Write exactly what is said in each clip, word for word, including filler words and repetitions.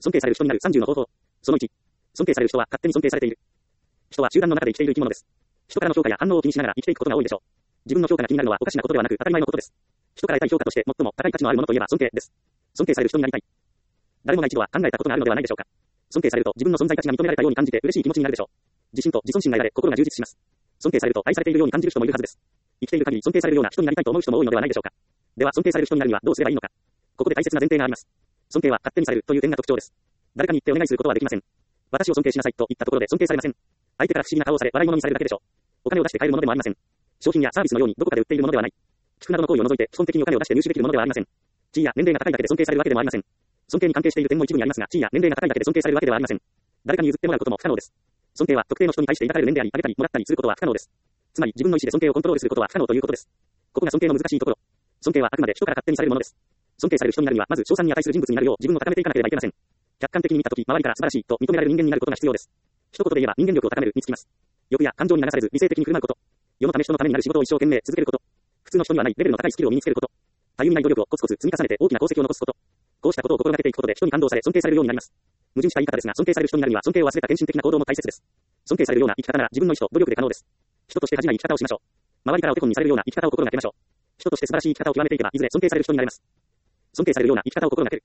尊敬される人になるさんじゅうの方法。そのいち。尊敬される人は勝手に尊敬されている。人は集団の中で生きている生き物です。人からの評価や反応を気にしながら生きていくことが多いでしょう。自分の評価が気になるのはおかしなことではなく当たり前のことです。人から得たい評価として最も高い価値のあるものといえば尊敬です。尊敬される人になりたい。誰もが一度は考えたことがあるのではないでしょうか。尊敬されると自分の存在価値が認められたように感じて嬉しい気持ちになるでしょう。自信と自尊心が得られ心が充実します。尊敬されると愛されているように感じる人もいるはずです。生きている限り尊敬されるような人になりたいと思う人も多いのではないでしょうか。では尊敬される人になるにはどうすればいいのか。ここで大切な前提があります。尊敬は勝手にされるという点が特徴です。誰かに言ってお願いすることはできません。私を尊敬しなさいと言ったところで尊敬されません。相手から不思議な顔をされ笑い物にされるだけでしょう。お金を出して買えるものでもありません。商品やサービスのようにどこかで売っているものではない。聞くなどの行為を除いて基本的にお金を出して入手できるものではありません。地位や年齢が高いだけで尊敬されるわけでもありません。尊敬に関係している点も一部にありますが、地位や年齢が高いだけで尊敬されるわけではありません。誰かに譲ってもらうことも不可能です。尊敬は特定の人に対して抱かれる念であり、あげたりもらったりすることは不可能です。つまり自分の意思で尊敬をコントロールすることは不可能ということです。ここが尊敬の難しいところ。尊敬はあくまで人から勝手にされるものです。尊敬される人になるには、まず称賛に値する人物になるよう自分を高めていかなければいけません。客観的に見たとき、周りから素晴らしいと認められる人間になることが必要です。一言で言えば人間力を高めるにつきます。欲や感情に流されず理性的に振る舞うこと。世のため人のためになる仕事を一生懸命続けること。普通の人にはないレベルの高いスキルを身につけること。たゆみない努力をコツコツ積み重ねて大きな功績を残すこと。こうしたことを心がけていくことで人に感動され尊敬されるようになります。矛盾した言い方ですが、尊敬される人になるには尊敬を忘れた献身的な行動も大切です。尊敬されるような生き方なら自分の意思と努力で可能です。人として恥じない生き方をしましょう。周りからお手本にされるような生き方を心がけましょう。人として素晴らしい生き方を極めていけばいずれ尊敬される人になれます。尊敬されるような生き方を心がける。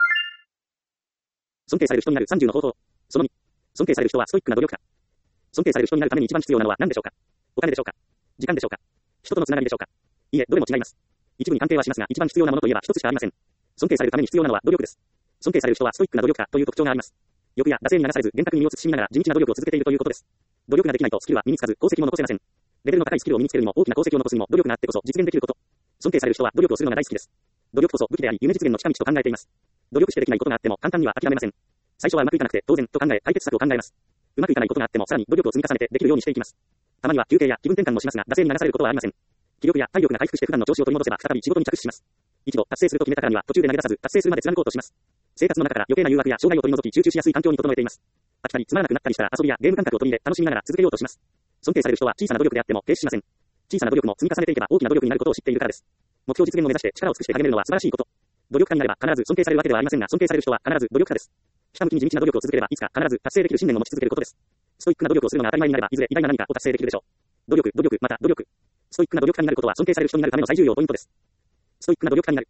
尊敬される人になるさんじゅうの方法。そのに。尊敬される人はストイックな努力家。尊敬される人になるために一番必要なのは何でしょうか。お金でしょうか。時間でしょうか。人とのつながりでしょうか。いいえ、どれも違います。一部に関係はしますが、一番必要なものといえば一つしかありません。尊敬されるために必要なのは努力です。尊敬される人はストイックな努力家という特徴があります。欲や惰性に流されず、厳格に身を慎みながら地道な努力を続けているということです。努力ができないとスキルは身につかず、功績も残せません。レベルの高いスキルを身につけるにも大きな功績を残すにも努力があってこそ実現できること。尊敬される人は努力をするのが大好きです。努力こそ武器であり、夢実現の近道と考えています。努力してできないことがあっても簡単には諦めません。最初はうまくいかなくて当然と考え解決策を考えます。うまくいかないことがあってもさらに努力を積み重ねてできるようにしていきます。たまには休憩や気分転換もしますが、惰性に流されることはありません。気力や体力が回復して普段の調子を取り戻せば再び仕事に着手します。一度達成すると決めたからには途中で投げ出さず達成するまで貫こうとします。生活の中から余計な誘惑や障害を取り除き集中しやすい環境に整えています。飽きたりつまらなくなったりしたら遊びやゲーム感覚を取り入れ楽しみながら続けようとします。尊敬される人は小さな努力であっても停止しません。小さな努力も積み重ねていけば大きな努力になることを知っているからです。目標実現を目指して力を尽くして励めるのは素晴らしいこと。努力家になれば必ず尊敬されるわけではありませんが、尊敬される人は必ず努力家です。ひたむきに地道な努力を続ければいつか必ず達成できる信念を持ち続けることです。ストイックな努力をするのが当たり前になればいずれ偉大な何かを達成できるでしょう。努力、努力、また努力。ストイックな努力家になることは尊敬される人になるための最重要ポイントです。ストイックな努力家になる。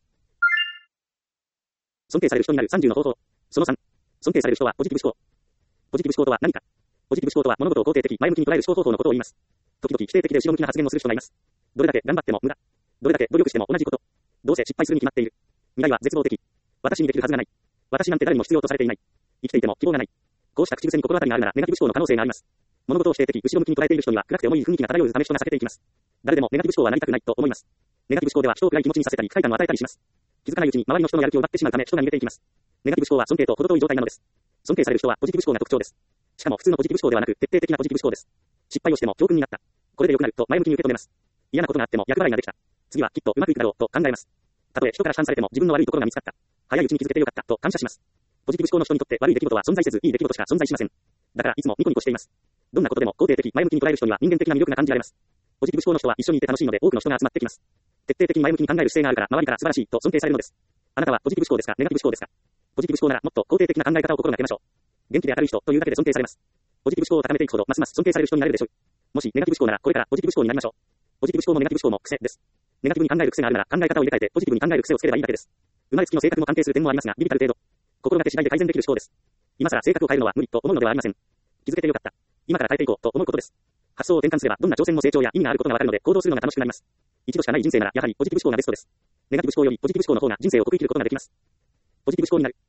尊敬される人になるさんじゅうの方法。そのさん。尊敬される人はポジティブ思考。ポジティブ思考とは何か。ポジティブ思考とは物事を肯定的、前向きに捉える思考方法のことを言います。時々否定的で後ろ向きな発言をする人がいます。どれだけ頑張っても無駄。どれだけ努力しても同じこと。どうせ失敗するに決まっている。未来は絶望的。私にできるはずがない。私なんて誰にも必要とされていない。生きていても希望がない。こうした口癖に心当たりがあるならネガティブ思考の可能性があります。物事を否定的、後ろ向きに捉えている人には暗くて重い雰囲気が漂うため人が避けていきます。誰でもネガティブ思考はなりたくないと思います。ネガティブ思考では人を暗い気持ちにさせたり不快感を与えたりします。気づかないうちに周りの人のやる気を奪ってしまうため人が逃げていきます。ネガティブ思考は尊敬と程遠い状態なのです。尊敬される人はポジティブ思考が特徴です。しかも普通のポジティブ思考ではなく徹底的なポジティブ思考です。失敗をしても教訓になった。これで良くなると前向きに受け止めます。嫌なことがあっても役払いができた。次はきっとうまくいくだろうと考えます。たとえ人から批判されても自分の悪いところが見つかった。早いうちに気づけてよかったと感謝します。ポジティブ思考の人にとって悪い出来事は存在せずいい出来事しか存在しません。だからいつもニコニコしています。どんなことでも肯定的、前向きに捉える人には人間的な魅力が感じられます。ポジティブ思考の人は一緒にいて楽しいので多くの人が集まってきます。徹底的に前向きに考える姿勢があるから周りから素晴らしいと尊敬されるのです。あなたはポジティブ思考ですか、ネガティブ思考ですか。ポジティブ思考ならもっと肯定的な考え方を心がけましょう。元気で明るい人というだけで尊敬されます。ポジティブ思考を高めていくほどますます尊敬される人になれるでしょう。もしネガティブ思考ならこれからポジティブ思考になりましょう。ポジティブ思考もネガティブ思考も癖です。ネガティブに考える癖があるなら考え方を入れ替えてポジティブに考える癖をつければいいだけです。生まれつきの性格も関係する点もありますが、ビビたる程度。心がけ次第で改善できる思考です。今更性格を変えるのは無理と思うのではありません。気づけてよかった。今から変えていこうと思うことです。発想を転換すればどんな挑戦も成長や意味があることがわかるので行動するのが楽しくなります。一度しかない人生ならやはりポジティブ思考がベストです。ネガティブ思考よりポジティブ思考の方が人生を克服することができます。ポジティブ思考になる。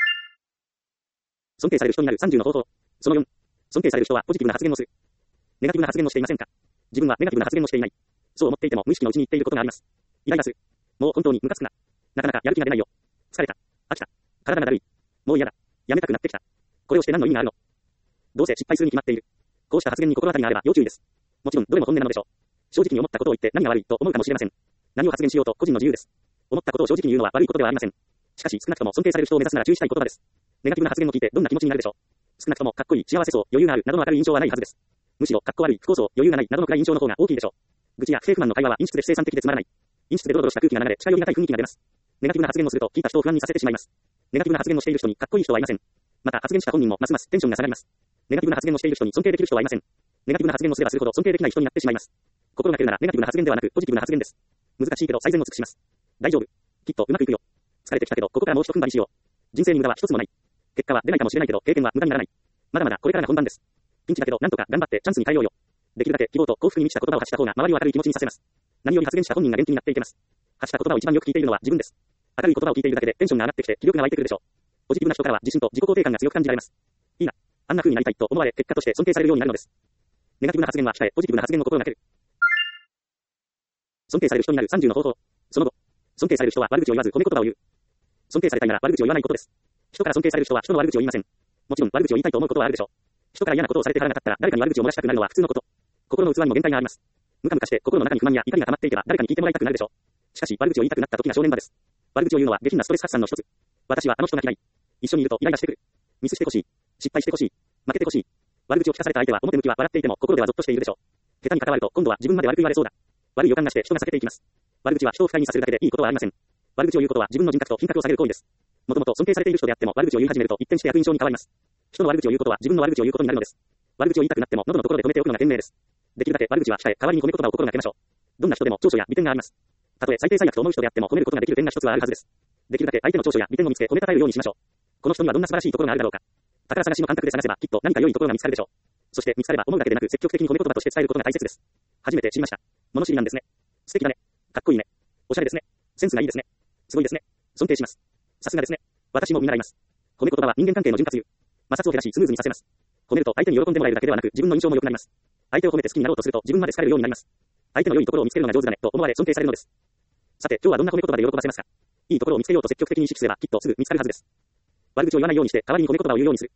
尊敬される人になるさんじゅうの方法。そのよん。尊敬される人はポジティブな発言をする。ネガティブな発言をしていませんか。自分はネガティブな発言をしていない。そう思っていても無意識のうちに言っていることがあります。イライラする。もう本当にムカつくな。なかなかやる気が出ないよ。疲れた。飽きた。体がだるい。もう嫌だ。やめたくなってきた。これをして何の意味があるの。どうせ失敗するに決まっている。こうした発言に心当たりがあれば要注意です。もちろんどれも本音なのでしょう。正直に思ったことを言って何が悪いと思うかもしれません。何を発言しようと個人の自由です。思ったことを正直に言うのは悪いことではありません。しかし少なくとも尊敬される人を目指すなら注意したい言葉です。ネガティブな発言を聞いてどんな気持ちになるでしょう。少なくともかっこいい、幸せそう、余裕があるなどの明るい印象はないはずです。むしろかっこ悪い、不幸そう、余裕がないなどの暗い印象の方が大きいでしょう。愚痴や不平不満の会話は陰湿で不生産的でつまらない。陰湿でドロドロした空気が流れ、近寄りがたい雰囲気が出ます。ネガティブな発言をすると聞いた人を不安にさせてしまいます。 ネガティブな発言をしている人にかっこいい人はいません。また発言した本人もますますテンションが下がります。ネガティブな発言をしている人に尊敬できる人はいません。ネガティブな発言をすればするほど尊敬できない人になってしまいます。心がけるならネガティブな発言ではなくポジティブな発言です。難しいけど最善を尽くします。大丈夫。きっとうまくいくよ。疲れてきたけどここからもう一踏ん張りしよう。人生に無駄は一つもない。結果は出ないかもしれないけど経験は無駄にならない。まだまだこれからが本番です。ピンチだけどなんとか頑張ってチャンスに変えようよ。できるだけ希望と幸福に満ちた言葉を発した方が周りを明るい気持ちにさせます。何より発言した本人が元気になっていけます。発した言葉を一番よく聞いているのは自分です。明るい言葉を聞いているだけでテンションが上がってきて気力が湧いてくるでしょう。ポジティブな人からは自信と自己肯定感が強く感じられます。いいな。あんな風になりたいと思われ結果として尊敬されるようになるのです。ネガティブな発言は控えポジティブな発言を心がける。尊敬される人になるさんじゅうの方法。その後、尊敬される人は悪口を言わず褒め言葉を言う。尊敬されたいなら悪口を言わないことです。人から尊敬される人は人の悪口を言いません。もちろん悪口を言いたいと思うことはあるでしょう。人から嫌なことをされてからなかったら誰かに悪口を漏らしたくなるのは普通のこと。心の器にも限界があります。ムカムカして心の中に不満や怒りが溜まっていけば誰かに聞いてもらいたくなるでしょう。しかし悪口を言いたくなった時が正念場です。悪口を言うのは下品なストレス発散の一つ。私はあの人が嫌い。一緒にいるとイライラしてくる。ミスしてほしい。失敗してほしい。負けてほしい。悪口を聞かされた相手は表向きは笑っていても心ではゾッとしているでしょう。下手に関わると今度は自分まで悪く言われそうだ。悪い予感がして人が避けていきます。悪口は人を不快にさせるだけでいいことはありません。悪口を言うことは自分の人格と品格を下げる行為です。もともと尊敬されている人であっても悪口を言い始めると一転して悪印象に変わります。人の悪口を言うことは自分の悪口を言うことになるのです。悪口を言いたくなっても喉のところで止めておくのが賢明です。できるだけ悪口は控え代わりに褒め言葉を心がけましょう。どんな人でも長所や利点があります。たとえ最低最悪と思う人であっても褒めることができる点が一つはあるはずです。できるだけ相手の長所や利点を見つけ褒めたたえるようにしましょう。この人にはどんな素晴らしいところがあるだろうか。宝探しの感覚で探せばきっと何か良いところが見つかるでしょう。そして見つかれば思うだけでなく積極的に褒め言葉として伝えることが大切です。初めて知りました。物知りなんですね。素敵だね。かっこいいね。おしゃれですね。センスがいいですね。すごいですね。尊敬します。さすがですね。私も見習います。褒め言葉は人間関係の潤滑油。摩擦を減らしスムーズにさせます。褒めると相手に喜んでもらえるだけではなく自分の印象も良くなります。相手を褒めて好きになろうとすると自分まで好かれるようになります。相手の良いところを見つけるのが上手だねと思われ尊敬されるのです。さて今日はどんな褒め言葉で喜ばせますか。いいところを見つけようと積極的に意識すればきっとすぐ見つかるはずです。悪口を言わないようにして代わりに褒め言葉を言うようにする。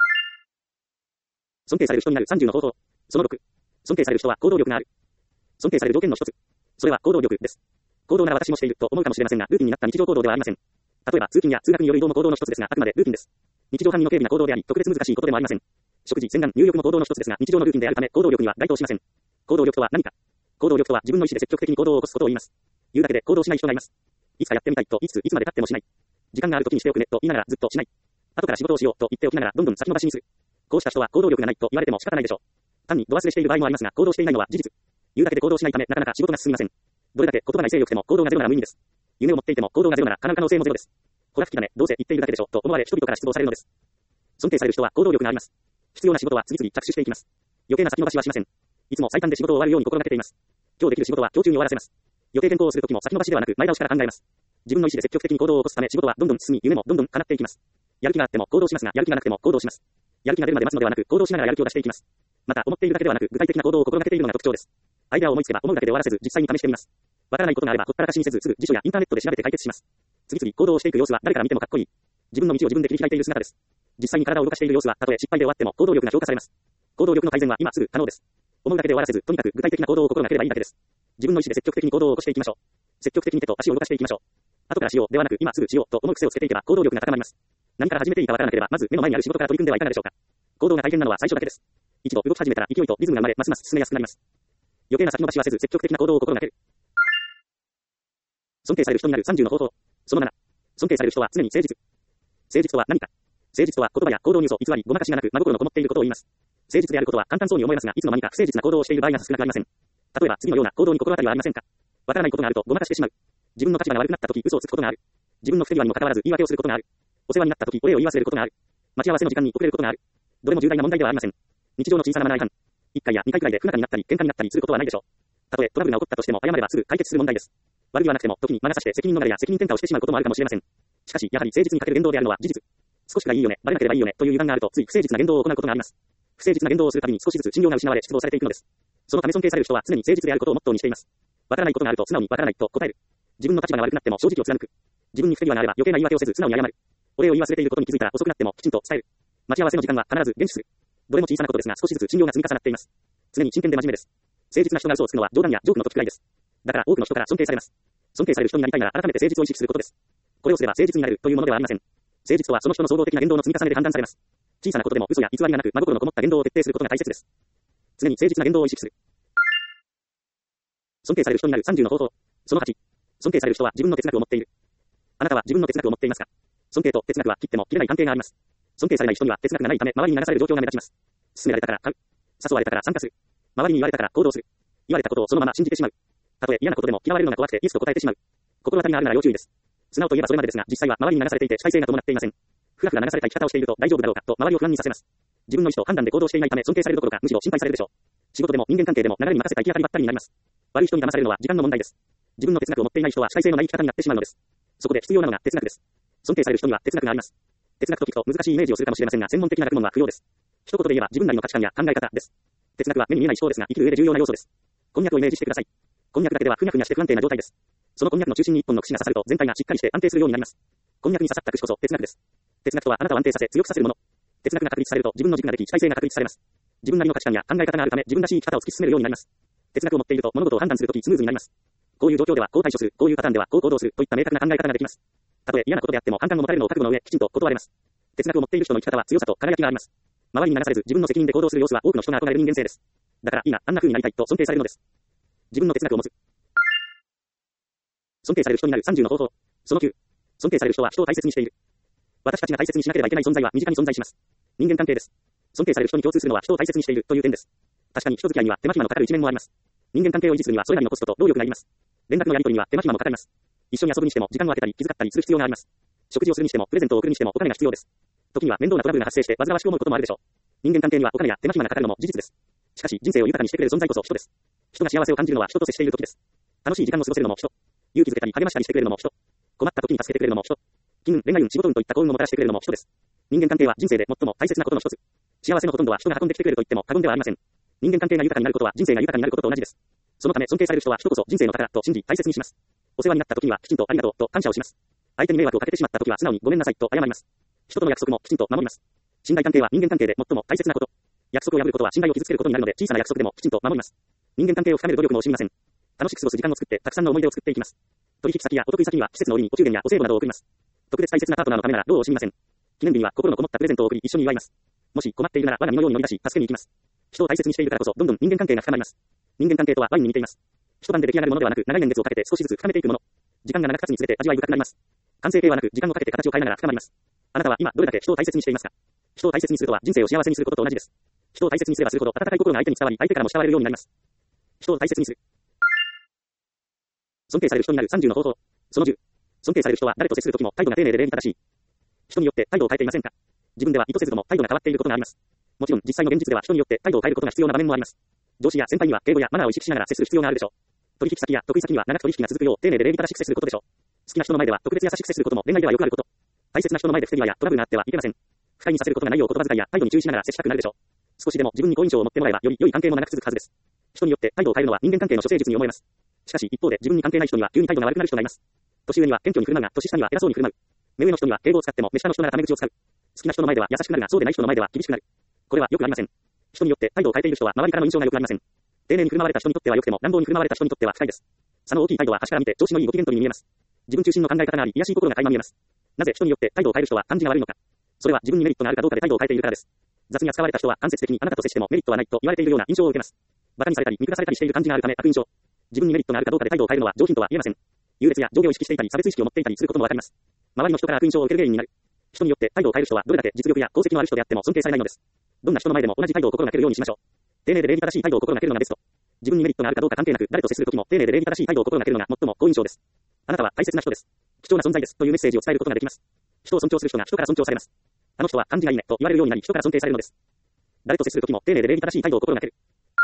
尊敬される人になるさんじゅうの方法。そのろく。尊敬される人は行動力がある。尊敬される条件の一つ。それは行動力です。行動なら私もしていると思うかもしれませんが、ルーティンになった日常行動ではありません。例えば通勤や通学による移動も行動の一つですが、あくまでルーティンです。日常管理の軽微な行動であり、特別難しいことでもありません。食事、洗顔、入浴も行動の一つですが、日常のルーティンであるため行動力には該当しません。行動力とは何か。行動力とは自分の意思で積極的に行動を起こすことを言います。言うだけで行動しない人がいます。いつかやってみたいと言いつついつまで経ってもしない。時間がある時にしておくねと言いながらずっとしない。後から仕事をしようと言っておきながらどんどん先延ばしにする。こうした人は行動力がないと言われても仕方ないでしょう。単に度忘れしている場合もありますが、行動していないのは事実。言うだけで行動しないためなかなか仕事が進みません。どれだけ言葉が威勢よくても行動がゼロなら無意味です。夢を持っていても行動がゼロなら叶う可能性もゼロです。ほら吹きだね、どうせ言っているだけでしょと思われ人々から失望されるのです。尊敬される人は行動力があります。必要な仕事は次々着手していきます。余計な先延ばしはしません。いつも最短で仕事を終わるように心がけています。今日できる仕事は今日中に終わらせます。予定変更をするときも先延ばしではなく前倒しから考えます。自分の意思で積極的に行動を起こすため仕事はどんどん進み、夢もどんどん叶っていきます。やる気があっても行動しますが、やる気がなくても行動します。やる気が出るまで待つのではなく行動しながらやる気を出していきます。また思っているだけではなく具体的な行動を心がけているのが特徴です。アイデアを思いつけば思うだけで終わらせず実際に試してみます。わからないことがあればほったらかしにせずすぐ辞書やインターネットで調べて解決します。次々行動をしていく様子は誰から見てもかっこいい。自分の道を自分で切り開いている姿です。実際に体を動かしている様子はたとえ失敗で終わっても行動力が評価されます。行動力の改善は今すぐ可能です。思うだけで終わらせずとにかく具体的な行動を心がければいいだけです。自分の意思で積極的に行動を起こしていきましょう。積極的に手と足を動かしていきましょう。後からしようではなく今すぐしようと思う癖をつけていけば行動力が高まります。何から始めていいかわからなければまず目の前にある仕事から取り組んではいかがでしょうか。行動が大変なのは最初だけです。一度動き始めたら勢いとリズムが生まれますます進めやすくなります。余計な先延ばしはせず積極的な行動を心がける。尊敬される人になるさんじゅうの方法。そのなな。尊敬される人は常に誠実。誠実とは何か。誠実とは言葉や行動に嘘、偽り、ごまかしがなく真心のこもっていることを言います。誠実であることは簡単そうに思いますが、いつの間にか不誠実な行動をしている場合が少なくありません。例えば次のような行動に心当たりはありませんか。わからないことがあるとごまかしてしまう。自分の立場が悪くなった時嘘をつくことがある。自分の不手際にも関わらず言い訳をすることがある。お世話になった時お礼を言い忘れることがある。待ち合わせの時間に遅れることがある。どれも重大な問題ではありません。日常の小さなマナー違反。いっかいやにかいくらいで不仲になったり喧嘩になったりすることはないでしょう。たとえトラブルが起こったとしても謝ればすぐ解決する問題です。悪気はなくても時に魔が差して責任逃れや責任転嫁をしてしまうこともあるかもしれません。しかしやはり誠実に欠ける言動であるのは事実。少しがいいよね、バレなければいいよねという油断があるとつい不誠実な言動を行うことがあります。不誠実な言動をするたびに少しずつ信用が失われ失望されていくのです。そのため尊敬される人は常に誠実であることをモットーにしています。わからないことがあると素直にわからないと答える。自分の立場が悪くなっても正直を貫く。自分に不手際があれば余計な言い訳をせず素直に謝る。お礼を言い忘れていることに気づいたら遅くなってもきちんと伝える。待ち合わせの時間は必ず厳守する。どれも小さなことですが少しずつ信用が積み重なっています。常に真剣で真面目です。誠実な人が嘘をつくのは冗談やジョークの時くらいです。だから多くの人から尊敬されます。尊敬される人になりたいなら改めて誠実を意識することです。これをすれば誠実になれるというものではありません。誠実とはその人の総合的な言動の積み重ねで判断されます。小さなことでも嘘や偽りがなく真心のこもった言動を徹底することが大切です。常に誠実な言動を意識する。尊敬される人になるさんじゅうの方法。そのはち。尊敬される人は自分の哲学を持っている。あなたは自分の哲学を持っていますか。 尊敬と哲学は切っても切れない関係があります。尊敬されない人には哲学がないため周りに流される状況が目立ちます。勧められたから買う。誘われたから参加する。周りに言われたから行動する。言われたことをそのまま信じてしまう。たとえ嫌なことでも嫌われるのが怖くてイエスと答えてしまう。心当たりがあるなら要注意です。素直といえばそれまでですが、実際は周りに流されていて主体性が伴っていません。ふらふら流された生き方をしていると大丈夫だろうかと周りを不安にさせます。自分の意思と判断で行動していないため尊敬されるどころかむしろ心配されるでしょう。仕事でも人間関係でも流れに任せた行き当たりばったりになります。悪い人に騙されるのは時間の問題です。自分の哲学を持っていない人は主体性のない生き方になってしまうのです。そこで必要なのが哲学です。尊敬される人には哲学があります。哲学と聞くと難しいイメージをするかもしれませんが、専門的な学問は不要です。一言で言えば自分なりの価値観や考え方です。哲学は目に見えない思考ですが生きる上で重要な要素です。こんにゃくをイメージしてください。こんにゃくだけではふにゃふにゃして不安定な状態です。そのこんにゃくの中心に一本の串が刺さると全体がしっかりして安定するようになります。こんにゃくに刺さった串こそ哲学です。哲学とはあなたを安定させ強くさせるもの。哲学が確立されると自分の軸ができ主体性が確立されます。自分なりの価値観や考え方があるため自分らしい生き方を突き進めるようになります。哲学を持っていると物事を判断するときスムーズになります。こういう状況ではこう対処する、こういうパターンではこう行動するといった明確な考え方ができます。たとえ嫌なことであっても反感を持たれるのを覚悟の上きちんと断れます。哲学を持っている人の生き方は強さと輝きがあります。周りに流されず自分の責任で行動する様子は多くの人が憧れる人間性です。だからいいな、あんな風になりたいと尊敬されるのです。自分の哲学を持つ。尊敬される人になるさんじゅうの方法。そのきゅう。尊敬される人は人を大切にしている。私たちが大切にしなければいけない存在は身近に存在します。人間関係です。尊敬される人に共通するのは人を大切にしているという点です。確かに人付き合いには手間暇のかかる一面もあります。人間関係を維持するにはそれなりのコストと労力がいります。連絡のやり取りには手間暇もかかります。一緒に遊ぶにしても時間を空けたり気遣ったりする必要があります。食事をするにしてもプレゼントを送るにしてもお金が必要です。時には面倒なトラブルが発生して煩わしく思うこともあるでしょう。人間関係にはお金や手間暇がかかるのも事実です。しかし人生を豊かにしてくれる存在こそ人です。人が幸せを感じるのは人と接している時です。楽しい時間を過ごせるのも人。勇気づけたり励ましたりしてくれるのも人。困った時に助けてくれるのも人。金運、恋愛運、仕事運といった幸運をもたらしてくれるのも人です。人間関係は人生で最も大切なことの一つ。幸せのほとんどは人が運んできてくれると言っても過言ではありません。人間関係が豊かになることは人生が豊かになることと同じです。そのため尊敬される人は人こそ人生の宝と信じ大切にします。お世話になった時にはきちんとありがとうと感謝をします。相手に迷惑をかけてしまった時は素直にごめんなさいと謝ります。人との約束もきちんと守ります。信頼関係は人間関係で最も大切なこと。約束を破ることは信頼を傷つけることになるので小さな約束でもきちんと守ります。人間関係を深める努力も惜しみません。楽しく過ごす時間を作ってたくさんの思い出を作っていきます。取引先やお得意先には季節の折にお中元やお歳暮などを送ります。特別大切なパートナーのためならどう惜しみません。記念日には心のこもったプレゼントを送り一緒に祝います。もし困っているなら我が身のように乗り出し助けに行きます。人を大切にしているからこそどんどん人間関係が深まります。人間関係とはワインに似ています。一晩で出来上がるものではなく長い年月をかけて少しずつ深めていくもの。時間が長く経つにつれて味わい深くなります。完成形はなく時間をかけて形を変えながら深まります。あなたは今どれだけ人を大切にしていますか？人を大切にするとは人生を幸せにすることと同じです。人を大切にすればするほど温かい心が相手に伝わり相手からも慕われるようになります。人を大切にする。尊敬される人になるさんじゅうの方法。そのじゅう。尊敬される人は誰と接するときも態度が丁寧で礼儀正しい。人によって態度を変えていませんか？自分では意図せずとも態度が変わっていることがあります。もちろん実際の現実では人によって態度を変えることが必要な場面もあります。上司や先輩には敬語やマナーを意識しながら接する必要があるでしょう。取引先や得意先には長く取引が続くよう丁寧で礼儀正しく接することでしょう。好きな人の前では特別優しく接することも恋愛ではよくあること。大切な人の前で不手際やトラブルがあってはいけません。不快にさせることがないよう言葉遣いや態度に注意しながら接したくなるでしょう。少しでも自分に好印象を持ってもらえばより良い関係も長く続くはずです。人によって態度を変えるのは人間関係の処世術に思えます。しかし一方で自分に関係ない人には急に態度が悪くなる人がいます。年上には謙虚に振る舞うが年下には偉そうに振る舞う。目上の人には敬語を使っても目下の人ならタメ口を使う。好きな人の前では優しくなるがそうでない人の前では厳しくなる。これはよくありません。人によって態度を変えている人は周りからの印象が良くありません。丁寧に振る舞われた人にとっては良くても乱暴に振る舞われた人にとっては不快です。差の大きい態度は端から見て調子のいいご機嫌取りに見えます。自分中心の考え方があり、癒しい心が垣間見えます。なぜ人によって態度を変える人は感じが悪いのか。それは自分にメリットがあるかどうかで態度を変えているからです。雑に扱われた人は間接的にあなたと接してもメリットはないと言われているような印象を受けます。馬鹿にされたり見下されたりしている感じがあるため悪印象。自分にメリットがあるかどうかで態度を変えるのは上品とは言えません。優劣や上下を意識していたり差別意識を持っていたりすることもわかります。周りの人から悪印象を受ける原因になる。人によって態度を変える人はどれだけ実力や功績のある人であっても尊敬されないのです。どんな人の前でも同じ態度を心がけるようにしましょう。丁寧で礼儀正しい態度を心がけるのがベスト。自分にメリットがあるかどうか関係なく誰と接するときも丁寧で礼儀正しい態度を心がけるのが最も好印象です。あなたは大切な人です。貴重な存在ですというメッセージを伝えることができます。人を尊重する人が人から尊重されます。あの人は感じがいいねと言われるようになり人から尊敬されるのです。誰と接するときも丁寧で礼儀正しい態度を心がける。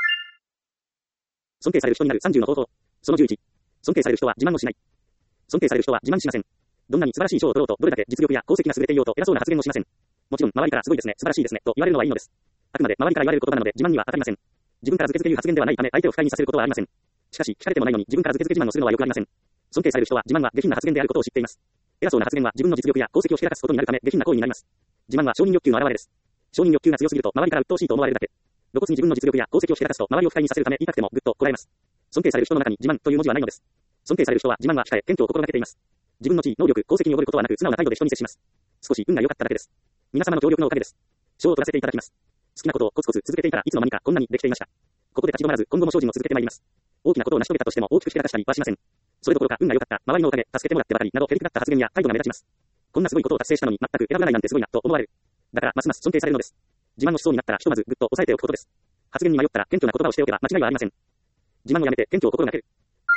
尊敬される人になるさんじゅうの方法。そのじゅういち。尊敬される人は自慢をしない。尊敬される人は自慢しません。どんなに素晴らしい賞を取ろうとどれだけ実力や功績が優れていようと偉そうな発言をしません。もちろん周りからすごいですね、素晴らしいですねと言われるのはいいのです。あくまで周りから言われる言葉なので自慢には当たりません。自分からずけずけ言う発言ではないため相手を不快にさせることはありません。しかし聞かれてもないのに自分からずけずけ自慢をするのはよくありません。尊敬される人は自慢は下品な発言であることを知っています。偉そうな発言は自分の実力や功績をひけらかすことになるため下品な行為になります。自慢は承認欲求の表れです。承認欲求が強すぎると周りから鬱陶しいと思われるだけ。露骨に自分の実力や功績をひけらかすと周りを不快にさせるため言いたくてもぐっとこらえます。尊敬される人の中に自慢という文字はないのです。尊敬される人は自慢は控え謙虚を心がけています。自分の地位、能力、功績におごることはなく素直な態度で人に接します。少し運が良かっただけです。皆様の協力のおかげです。賞を取らせていただきます。好きなことをコツコツ続けていたらいつの間にかこんなにできていました。ここで立ち止まらず今後も精進を続けてまいります。大きなことを成し遂げたとしても大きくひけらかしたりはしません。それどころか運が良かった、周りのおかげ、助けてもらってばかりなどへりくだった発言や態度が目立ちます。 こんなすごいことを達成したのに全く選ばないなんてすごいなと思われる。だからますます尊敬されるのです。自慢のしそうになったらひとまずぐっと抑えておくことです。発言に迷ったら謙虚な言葉をしておけば間違いはありません。自慢をやめて謙虚を心がける。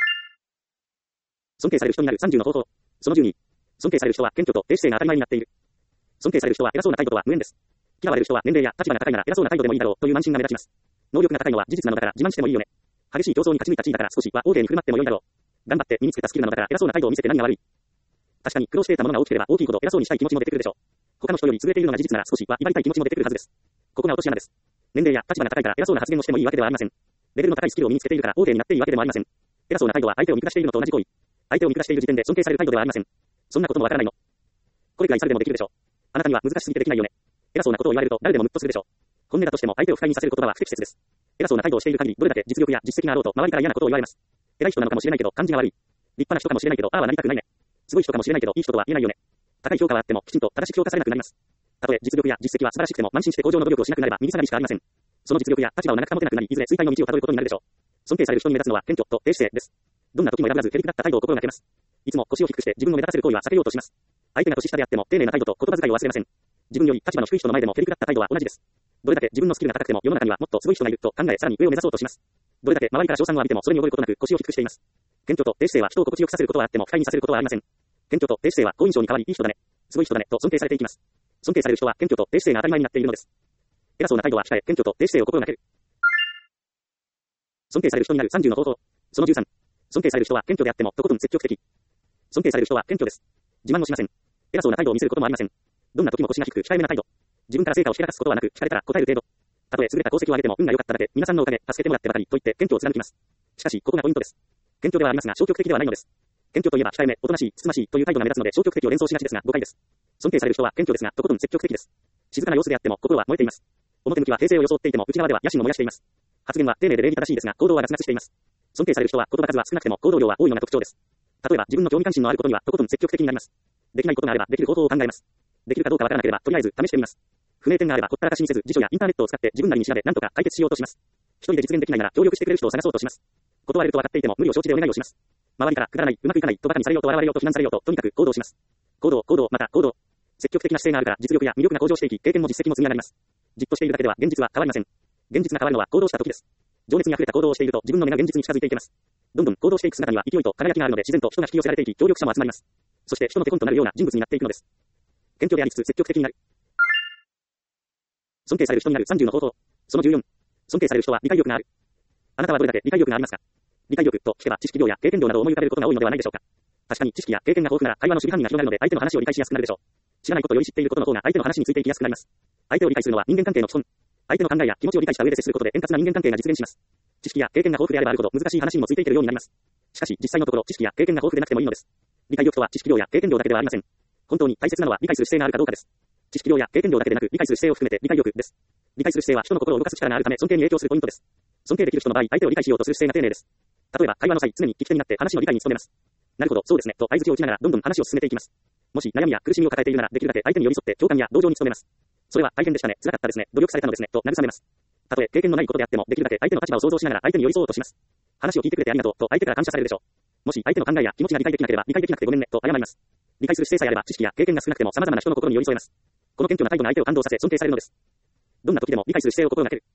尊敬される人になるさんじゅうの方法。そのじゅうに。尊敬される人は謙虚と低姿勢が当たり前になっている。尊敬される人は偉そうな態度とは無縁です。嫌われる人は年齢や立場が高いなら偉そうな態度でもいいだろうという慢心が目立ちます。能力が高いのは事実なのだから自慢してもいいよね。激しい競争に勝ち抜いた地位だから少しは大手に振る舞ってもよいだろう。頑張って身につけたスキルなのだから偉そうな態度を見せて何が悪い。確かに苦労していたものが大きければ大きいほど偉そうにしたい気持ちも出てくるでしょう。他の人より優れているのが事実なら少しは威張りたい気持ちも出てくるはずです。ここが落とし穴です。年齢や立場が高いから偉そうな発言をしてもいいわけではありません。レベルの高いスキルを身につけているから大手になっていいわけでもありません。偉そうな態度は相手を見下しているのと同じ行為。相手を見下している時点で尊敬される態度ではありません。そんなこともわからないの。これくらいされでもできるでしょう。あなたには難しすぎてできないよね。偉そうなことを言われると誰でもムッとするでしょう。本音だとしても相手を不快にさせる言葉は不適切です。偉そうな態度をしている限りどれだけ実力や実績があろうと周りから嫌なことを言われます。偉い人なのかもしれないけど感じが悪い。立派な人かもしれないけどああはなりたくないね。すごい人かもしれないけどいい人とは言えないよね。高い評価はあってもきちんと正しく評価されなくなります。たとえ実力や実績は素晴らしくても慢心して向上の努力をしなくなれば右下がりしかありません。その実力や立場を長く保てなくなりいずれ衰退の道をたどることになるでしょう。尊敬される人に目立つのは謙虚と低姿勢です。どんな時も選ばずへりくだった態度を心がけます。いつも腰を低くして自分を目立たせる行為は避けようとします。相手が年下であっても丁寧な態度と言葉遣いを忘れません。自分より立場の低い人の前でもへりくだった態度は同じです。どれだけ自分のスキルが高くても世の中にはもっとすごい人がいると考えさらに上を目指そうとします。どれだけ周りから称賛を浴びてもそれに溺れることなく腰を低くしています。謙虚と低姿勢は人を心地よくさせることはあっても不快にさせることはありません。謙虚と低姿勢は好印象に変わりいい人だね。すごい人だねと尊敬されていきます。尊敬される人は謙虚と低姿勢が当たり前になっているのです。偉そうな態度は控え謙虚と低姿勢を心がける。尊敬される人になるさんじゅうの方法。そのじゅうさん。尊敬される人は謙虚であってもとことん積極的。尊敬される人は謙虚です。自慢もしません。偉そうな態度を見せることもありません。どんな時も腰が低く控えめな態度。自分から成果をしけらかすことはなく、聞かれたら答える程度。たとえ優れた功績を上げても運が良かっただけ、皆さんのおかげ、助けてもらってばかりと言って謙虚を貫きます。しかし、ここがポイントです。謙虚ではありますが消極的ではないのです。謙虚といえば控えめ、おとなしい、つつましいという態度が目立つので消極的を連想しがちですが誤解です。尊敬される人は謙虚ですがとことん積極的です。静かな様子であっても心は燃えています。表向きは平静を装っていても内側では野心を燃やしています。発言は丁寧で礼儀正しいですが行動はガツガツしています。尊敬される人は言葉数は少なくても行動量は多いのが特徴です。例えば自分の興味関心のあることにはとことん積極的になります。できないことがあればできる方法を考えます。できるかどうかわからなければとりあえず試してみます。不明点があればほったらかしにせず辞書やインターネットを使って自分なりに調べ何とか解決しようとします。一人で実現できないなら協力してくれる人を探そうとします。断れると分かっていても無理を承知でお願いをします。周りからくだらない、うまくいかないとバカにされようと笑われようと非難されようととにかく行動します。行動、行動、また行動。積極的な姿勢があるから実力や魅力が向上していき経験も実績も積み上がります。じっとしているだけでは現実は変わりません。現実が変わるのは行動した時です。情熱に溢れた行動をしていると自分の目が現実に近づいていきます。どんどん行動していく姿には勢いと輝きがあるので自然と人が引き寄せられていき協力者も集まります。そして人の手本となるような人物になっていくのです。謙虚でありつつ積極的になる。尊敬される人になるさんじゅうの方法。そのじゅうよん。尊敬される人は理解力がある。あなたはどれだけ理解力がありますか？理解力と聞けば知識量や経験量などを思い浮かべることが多いのではないでしょうか。確かに知識や経験が豊富なら会話の守備範囲が広がるので相手の話を理解しやすくなるでしょう。知らないことより知っていることの方が相手の話についていきやすくなります。相手を理解するのは人間関係の基本。相手の考えや気持ちを理解した上で接することで円滑な人間関係が実現します。知識や経験が豊富であればあるほど難しい話にもついていけるようになります。しかし実際のところ知識や経験が豊富でなくてもいいのです。理解力とは知識量や経験量だけではありません。本当に大切なのは理解する姿勢があるかどうかです。知識量や経験量だけでなく理解する姿勢を含めて理解力です。理解する姿勢は人の心を動かす力があるため尊敬に影響するポイントです。尊敬できる人の場合、相手を理解しようとする姿勢が丁寧です。例えば会話の際、常に聞き手になって話の理解に努めます。なるほど、そうですねと相槌を打ちながらどんどん話を進めていきます。もし悩みや苦しみを抱えているならできるだけ相手に寄り添って共感や同情に努めます。それは大変でしたね、辛かったですね、努力されたのですねと慰めます。たとえ経験のないことであってもできるだけ相手の立場を想像しながら相手に寄り添おうとします。話を聞いてくれてありがとうと相手から感謝されるでしょう。もし相手の考えや気持ちが理解できなければ理解できなくてごめんねと謝ります。理解する姿勢さえあれば知識や経験が少なくても様々な人の心に寄り添えます。この謙虚な態度が相手を感動させ尊敬されるのです。どんな時でも理解する姿勢を心がける。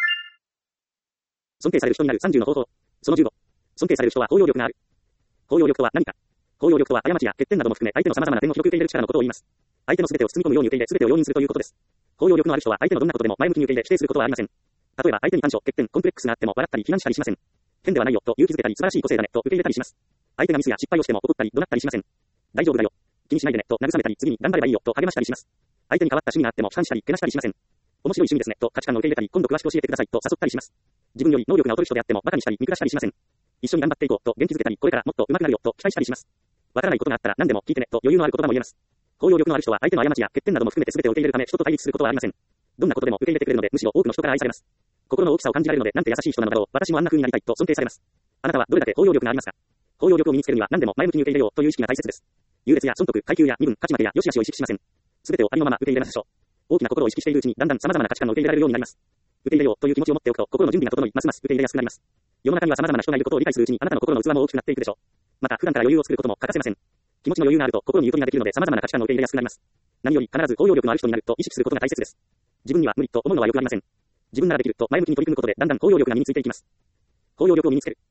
尊敬される人になるさんじゅうの方法。そのじゅうご。尊敬される人は包容力がある。包容力とは何か。包容力とは過ちや欠点なども含め相手の様々な点を広く受け入れる力のことを言います。相手の全てを包み込むように受け入れ全てを容認するということです。包容力のある人は相手のどんなことでも前向きに受け入れ否定することはありません。例えば相手に短所、欠点、コンプレックスがあっても笑ったり非難したりしません。変ではないよと勇気づけたり素晴らしい個性だねと受け入れたりします。相手がミスや失敗をしても怒ったり怒鳴ったりしません。大丈夫だよ。気にしないでねと慰めたり次に頑張ればいいよと励ましたりします。相手に変わった趣味があっても批判したりけなしたりしません。面白い趣味ですねと価値観を受け入れたり今度詳しく教えてくださいと誘ったりします。自分より能力が劣る人であっても馬鹿にしたり見下したりしません。一緒に頑張っていこうと元気づけたりこれからもっと上手くなるよと期待したりします。わからないことがあったら何でも聞いてねと余裕のある言葉も言えます。包容力のある人は相手の過ちや欠点なども含めて全てを受け入れるため人と対立することはありません。どんなことでも受け入れてくれるのでむしろ多くの人から愛されます。心の大きさを感じられるのでなんて優しい人なのだろう私もあんな風になりたいと尊敬されます。あなたはどれだけ包容力がありますか？包容力を身につけるには何でも前向きに受け入れようという意識が大切です。優劣や損得、階級や身分、価値までや良し悪しを意識しません。全てをありのまま受け入れましょう。大きな心を意識しているうちにだんだん様々な価値観を受け入れられるようになります。受け入れようという気持ちを持っておくと心の準備が整いますます受け入れやすくなります。世の中には様々な人がいることを理解するうちにあなたの心の器も大きくなっていくでしょう。また普段から余裕を作ることも欠かせません。 気持ちの余裕があると心にゆとりができるので様々な価値観を受け入れやすくなります。何より必ず包容力のある人になると意識することが大切です。自分には無理と思うのはよくありません。自分ならできると前向きに取り組むことでだんだん包容力が身についていきます。包容力を身につける。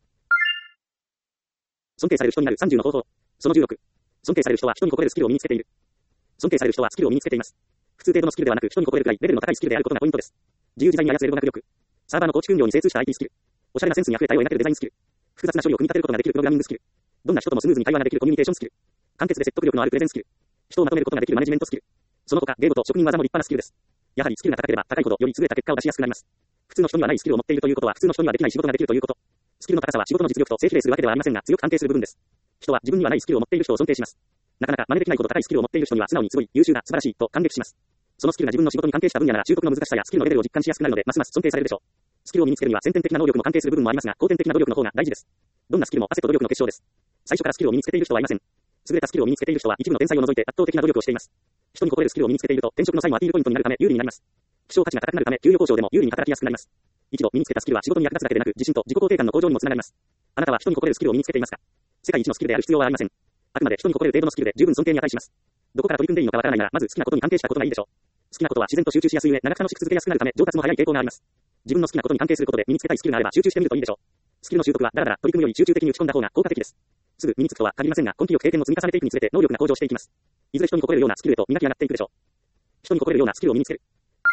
尊敬される人になるさんじゅうの方法。そのじゅうろく。尊敬される人は人に心得るスキルを身につけている。尊敬される人はスキルを身につけています。普通程度のスキルではなく人に心得るくらいレベルの高いスキルであることがポイントです。自由自在に操れる語学力。サーバーの構築運用に精通した アイティー スキル。おしゃれなセンスに溢れた絵を描けるデザインスキル。複雑な処理を組み立てることができるプログラミングスキル。どんな人ともスムーズに会話ができるコミュニケーションスキル。簡潔で説得力のあるプレゼンスキル。人をまとめることができるマネジメントスキル。その他、芸事と職人技も立派なスキルです。やはりスキルが高ければ高いほどより優れた結果を出しやすくなります。普通の人にはないスキルを持っているということは普通の人にはできない仕事ができるということ。スキルの高さは仕事の実力と正比例するわけではありませんが強く関係する部分です。人は自分にはないスキルを持っている人を尊敬します。なかなか真似できないほど高いスキルを持っている人には素直にすごい、優秀だ、素晴らしいと感激します。そのスキルが自分の仕事に関係した分野なら習得の難しさやスキルのレベルを実感しやすくなるのでますます尊敬されるでしょう。スキルを身につけるには先天的な能力も関係する部分もありますが後天的な努力の方が大事です。どんなスキルも汗と努力の結晶です。最初からスキルを身につけている人はいません。優れたスキルを身につけている人は一部の天才を除いて圧倒的な努力をしています。人に心得るスキルを身につけていると転職の際もアピールポイントになるため有利になります。希少価値が高くなるため給与交渉でも有利に働きやすくなります。一度身につけたスキルは仕事に役立つだけでなく自信と自己肯定感の向上にもつながります。あなたは人に心得るスキルを身につけていますか？世界一のスキルである必要はありません。あくまで人に心得る程度のスキルで十分尊敬に値します。どこから取り組んでいいのかわからないならまず好きなことに関係したことがいいでしょう。好きなことは自然と集中しやすい上長く楽しく続けやすくなるため上達も早い傾向があります。自分の好きなことに関係することで身につけたいスキルがあれば集中してみるといいでしょう。スキルの習得はだらだら取り組むより集中的に打ち込んだ方が効果的です。すぐ身につくとは限りませんが根気よく経験を積み重ねていくにつれて能力が向上していきます。いずれ人に心得るようなスキルへと磨き上がっていくでしょう。人に心得るようなスキルを身につける。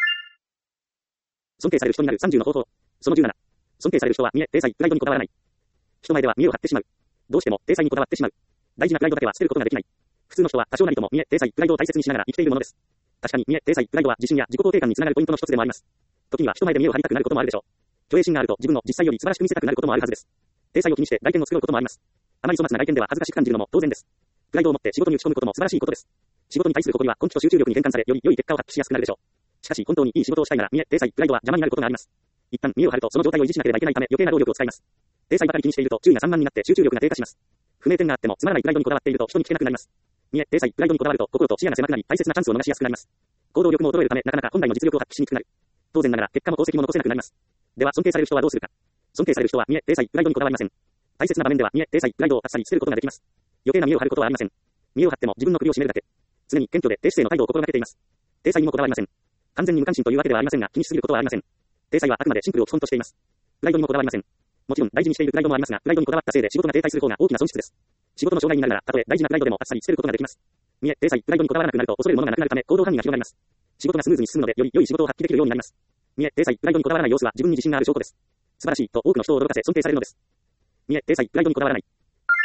尊敬される人になるさんじゅうの方法。そのじゅうなな。尊敬される人は見栄、体裁、プライドにこだわらない。人前では見栄を張ってしまう。どうしても体裁にこだわってしまう。大事なプライドだけは捨てることができない。普通の人は多少なりとも見栄、体裁、プライドを大切にしながら生きているものです。確かに見栄、体裁、プライドは自信や自己肯定感につながるポイントの一つでもあります。時には人前で見栄を張りたくなることもあるでしょう。虚栄心があると自分の実際より素晴らしく見せたくなることもあるはずです。体裁を気にして外見を作ることもあります。あまり粗末な外見では恥ずかしく感じるのも当然です。プライドを持って仕事に打ち込むことも素晴らしいことです。仕事に対する誇りは根気と集中力に転換されより良い結果を発揮しやすくなるでしょう。しかし本当にいい仕事をしたいなら見栄、体裁、プライドは邪魔になることがあります。一旦見栄を張るとその状態を維持しなければいけないため余計な労力を使います。体裁ばかり気にしていると注意が散漫になって集中力が低下します。不明点があってもつまらないプライドにこだわっていると人に聞けなくなります。見栄、体裁、プライドにこだわると心と視野が狭くなり大切なチャンスを逃しやすくなります。行動力も衰えるためなかなか本来の実力を発揮しにくくなる。当然ながら結果も功績も残せなくなります。では尊敬される人はどうするか。尊敬される人は見栄、体裁、プライドにこだわりません。大切な場面では見栄、体裁、プライドをあっさり捨てることができます。余計な見栄を張ることはありません。見栄を張っても自分の首を絞めるだけ。常に謙虚で低姿勢の態度を心がけています。体裁にもこだわりません。完全に無関心というわけではありませんが気にしすぎることはありません。体裁はあくまでシンプルを基本としています。プライドにもこだわりません。もちろん大事にしているプライドもありますが、プライドにこだわったせいで仕事が停滞する方が大きな損失です。仕事の障害になるなら、たとえ大事なプライドでもあっさり捨てることができます。見栄、体裁、プライドにこだわらなくなると恐れるものがなくなるため行動範囲が広がります。仕事がスムーズに進むのでより良い仕事を発揮できるようになります。見栄、体裁、プライドにこだわらない様子は自分に自信がある証拠です。素晴らしいと多くの人を驚かせ尊敬されるのです。見栄、体裁、プライドにこだわらない。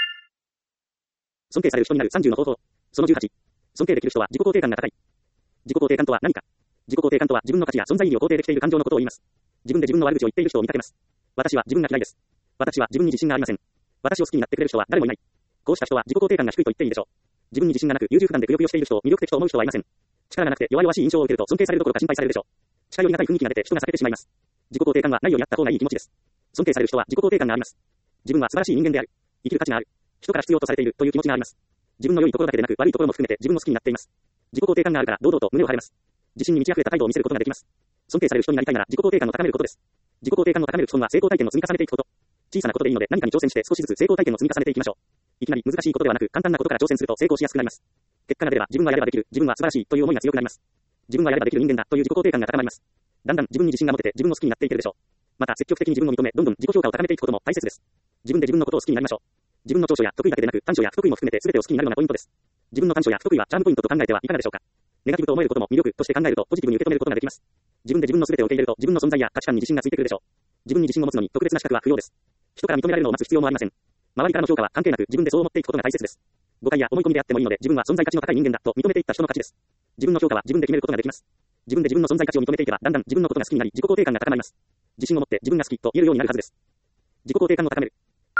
尊敬される人になるさんじゅうの方法。そのじゅうはち。尊敬できる人は自己肯定感が高い。自己肯定感とは何か。自己肯定感とは自分の価値や存在意義を肯定できている感情のことを言います。自分で自分の悪口を言っている人を見かけます。私は自分が嫌いです。私は自分に自信がありません。私を好きになってくれる人は誰もいない。こうした人は自己肯定感が低いと言っていいでしょう。自分に自信がなく優柔不断でくよくよしている人を魅力的と思う人はいません。力がなくて弱々しい印象を受けると尊敬されるどころか心配されるでしょう。近寄りがたい雰囲気が出て人が避けてしまいます。自己肯定感はないようにあった方がいい気持ちです。尊敬される人は自己肯定感があります。自分は素晴らしい人間である。生きる価値がある。人から必要とされているという気持ちがあります。自分の良いところだけでなく悪いところも含めて自分の好きになっています。自己肯定感があるから堂々と胸を張れます。自信に満ち溢れた態度を見せることができます。尊敬される人になりたいなら自己肯定感を高めることです。自己肯定感を高める基本は成功体験を積み重ねていくこと。小さなことでいいので何かに挑戦して少しずつ成功体験を積み重ねていきましょう。いきなり難しいことではなく簡単なことから挑戦すると成功しやすくなります。結果が出れば自分はやればできる、自分は素晴らしいという思いが強くなります。自分はやればできる人間だという自己肯定感が高まります。だんだん自分に自信が持てて自分を好きになっていけるでしょう。また積極的に自分を認めどんどん自己評価を高めていくことも大切です。自分で自分のことを好きになりましょう。自分の長所や得意だけでなく短所や不得意も含めて全てを好きになるのがポイントです。自分の短所や不得意はチャームポイントと考えてはいかがでしょうか。ネガティブと思えることも魅力として考えるとポジティブに受け止めることができます。自分で自分の全てを受け入れると自分の存在や価値観に自信がついてくるでしょう。自分に自信を持つのに特別な資格は不要です。人から認められるのを待つ必要もありません。周りからの評価は関係なく自分でそう思っていくことが大切です。誤解や思い込みであってもいいので自分は存在価値の高い人間だと認めていった人の価値です。自分の評価は自分で決めることができます。自分で自分の存在価値を認めていけばだんだん自分のことが好きになり自己肯定感が高まります。自信を持って自分が好きと言えるようになるはずです。自己肯定感を高める。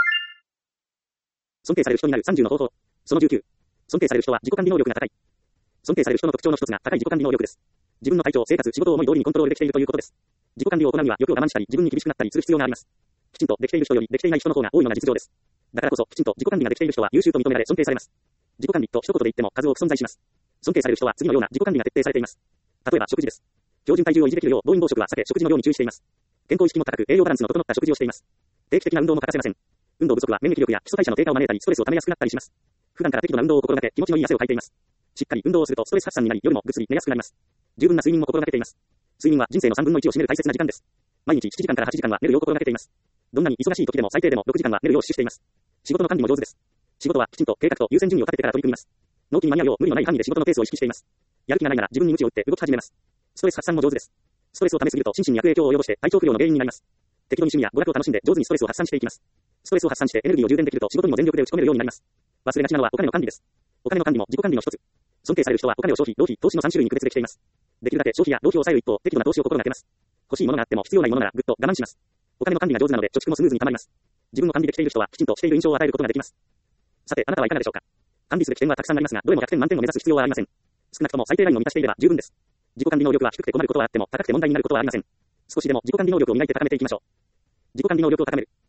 尊敬される人になるさんじゅうの方法。そのじゅうきゅう。尊敬される人は自己管理能力が高い。尊敬される人の特徴の一つが高い自己管理能力です。自分の体調、生活、仕事を思い通りにコントロールできているということです。自己管理を行うには欲を我慢したり自分に厳しくなったりする必要があります。きちんとできている人よりできていない人の方が多いのが実情です。だからこそきちんと自己管理ができている人は優秀と認められ尊敬されます。自己管理と一言で言っても数多く存在します。尊敬される人は次のような自己管理が徹底されています。例えば食事です。標準体重を維持できるよう暴飲暴食は避け食事の量に注意しています。健康意識も高く栄養バランスの整った食事をしています。定期的な運動も欠かせません。運動不足は免疫力や基礎代謝の低下を招いたりストレスを溜めやすくなったりします。 普段から適度な運動を心がけ、気持ちのいい汗をかいています。しっかり運動をするとストレス発散になり、夜もぐっすり寝やすくなります。十分な睡眠も心がけています。睡眠は人生のさんぶんのいちを占める大切な時間です。毎日しちじかんからはちじかんは寝るよう心がけています。どんなに忙しい時でも最低でもろくじかんは寝るよう死守しています。仕事の管理も上手です。仕事はきちんと計画と優先順位を立ててから取り組みます。納期に間に合うよう無理のない範囲で仕事のペースを意識しています。やる気がないなら自分に鞭を打って動き始めます。ストレス発散も上手です。ストレスを溜めすぎると心身に悪影響を及ぼして体調不良の原因になります。適度に趣味や娯楽を楽しんで上手にストレスを発散していきます。ストレスを発散してエネルギーを充電できると仕事にも全力で打ち込めるようになります。忘れがちなのはお金の管理です。お金の管理も自己管理の一つ。尊敬される人はお金を消費、浪費、投資のさん種類に区別できています。できるだけ消費や浪費を抑える一方、適度な投資を心がけます。欲しいものがあっても必要ないものならぐっと我慢します。お金の管理が上手なので貯蓄もスムーズに溜まります。自分の管理できている人はきちんとしている印象を与えることができます。さて、あなたはいかがでしょうか。管理すべき点はたくさんありますが、どれもひゃくてん満点を目指す必要はありません。少なくとも最低ラインを満たしていれば十分です。自己管理能力は低くて困ることはあっても高くて問題になることはありません。少しでも自己管理能力を磨いて高めていきましょう。自己管理能力を高める。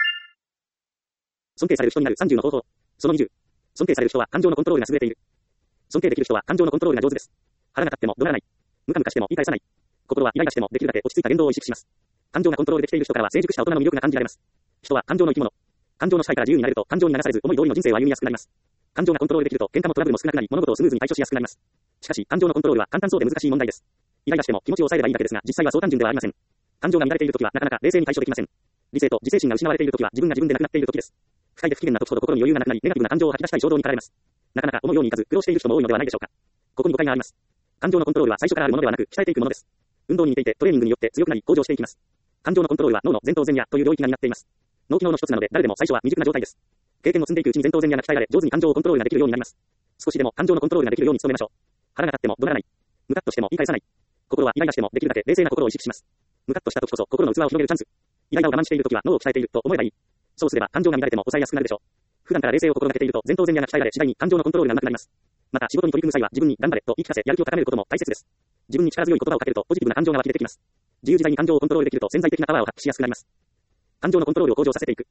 尊敬される人になるさんじゅうの方法。そのにじゅう。尊敬される人は感情のコントロールが優れている。尊敬できる人は感情のコントロールが上手です。腹が立っても怒鳴らない。ムカムカしても言い返さない。心はイライラしてもできるだけ落ち着いた言動を意識します。感情がコントロールできている人からは成熟した大人の魅力が感じられます。人は感情の生き物。感情の支配から自由になれると感情に流されず思い通りの人生を歩みやすくなります。感情がコントロールできると喧嘩もトラブルも少なくなり物事をスムーズに対処しやすくなります。しかし感情のコントロールは簡単そうで難しい問題です。イライラしても気持ちを抑えればいいだけですが、実際はそう単純ではありません。感情が乱れているときはなかなか冷静に対処できません。理性と自制心が失われているときは自分が自分でなくなっているときです。不快で不機嫌なときほど心に余裕がなくなり、ネガティブな感情を吐き出したい衝動に駆られます。なかなか思うようにいかず苦労している人も多いのではないでしょうか。ここに誤解があります。感情のコントロールは最初からあるものではなく鍛えていくものです。運動に似ていてトレーニングによって強くなり向上していきます。感情のコントロールは脳の前頭前野という領域が担っています。脳機能の一つなので誰でも最初は未熟な状態です。経験を積んでいくうちに前頭前野が鍛えられ上手に感情をコントロールができるようになります。少しでも感情のコントロールができるように努めましょう。腹が立っても怒鳴らない。ムカッとしても言い返さない。心はイライラしてもできるだけ冷静な心を意識します。ムカッとした時こそ心の器を広げるチャンス。イライラを我慢している時は脳を鍛えていると思えばいい。そうすれば感情が乱れても抑えやすくなるでしょう。普段から冷静を心がけていると前頭前野が鍛えられ次第に感情のコントロールが上手くなります。また仕事に取り組む際は自分に頑張れと言い聞かせやる気を高めることも大切です。自分に力強い言葉をかけるとポジティブな感情が湧き出てきます。自由自在に感情をコントロールできると潜在的なパワーを発揮しやすくなります。感情のコントロールを向上させていく。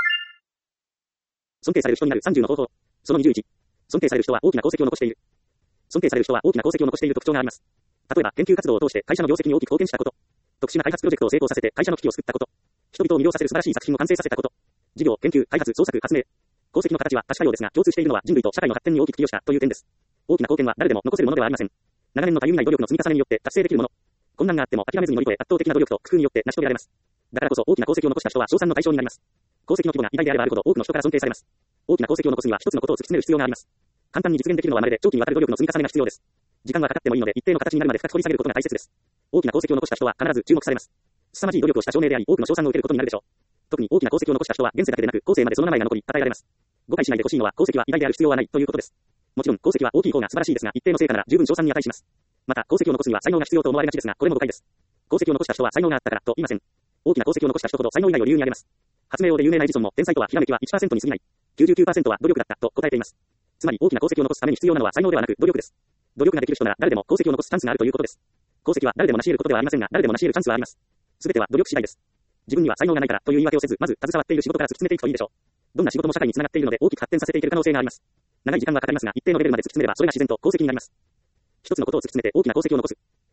尊敬される人になるさんじゅうの方法。そのにじゅういち。尊敬される人は大きな功績を残している。尊敬される人は大きな功績を残している特徴があります。例えば研究活動を通して会社の業績に大きく貢献したこと。特殊な開発プロジェクトを成功させて会社の危機を救ったこと。人々を魅了させる素晴らしい作品を完成させたこと。事業、研究、開発、創作、発明。功績の形は多種多様ですが共通しているのは人類と社会の発展に大きく寄与したという点です。大きな貢献は誰でも残せるものではありません。長年のたゆみない努力の積み重ねによって達成できるもの。困難があっても諦めずに乗り越え圧倒的な努力と工夫によって成し遂げられます。だからこそ大きな功績を残した人は称賛の対象になります。功績の規模が偉大であればあるほど多くの人から尊敬されます。大きな功績を残すには一つのことを突き詰める必要があります。簡単に実現できるのはまるで長期にわたる努力の積み重ねが必要です。時間はかかってもいいので一定の形になるまで深く掘り下げることが大切です。大きな功績を残した人は必ず注目されます。凄まじい努力をした証明であり多くの称賛を受けることになるでしょう。特に大きな功績を残した人は現世だけでなく後世までその名前が残り称えられます。誤解しないでほしいのは功績は偉大である必要はないということです。もちろん功績は大きい方が素晴らしいですが一定の成果なら十分称賛に値します。また功績を残すには才能が必要と思われがちですがこれも誤解です。功績を残した人は才能があったからと言いません。大きな功績を残した人ほど才能以外を理由に挙げます。発明王で有名なエジソンも天才とはひらめきは いちパーセント に過ぎない。きゅうじゅうきゅうパーセント は努力だったと答えています。つまり大きな功績を残すために必要なのは才能ではなく努力です。努力ができる人なら誰でも功績を残すチャンスがあるということです。功績は誰でも成し得ることではありませんが誰でも成し得るチャンスはあります。すべては努力次第です。自分には才能がないからという言い訳をせずまず携わっている仕事から突き詰めていくといいでしょう。どんな仕事も社会につながっているので大きく発展させていける可能性があります。長い時間はかかりますが一定のレベルまで突き詰めればそれが自然と功績になります。一つのことを突き詰めて大きな功績を残す。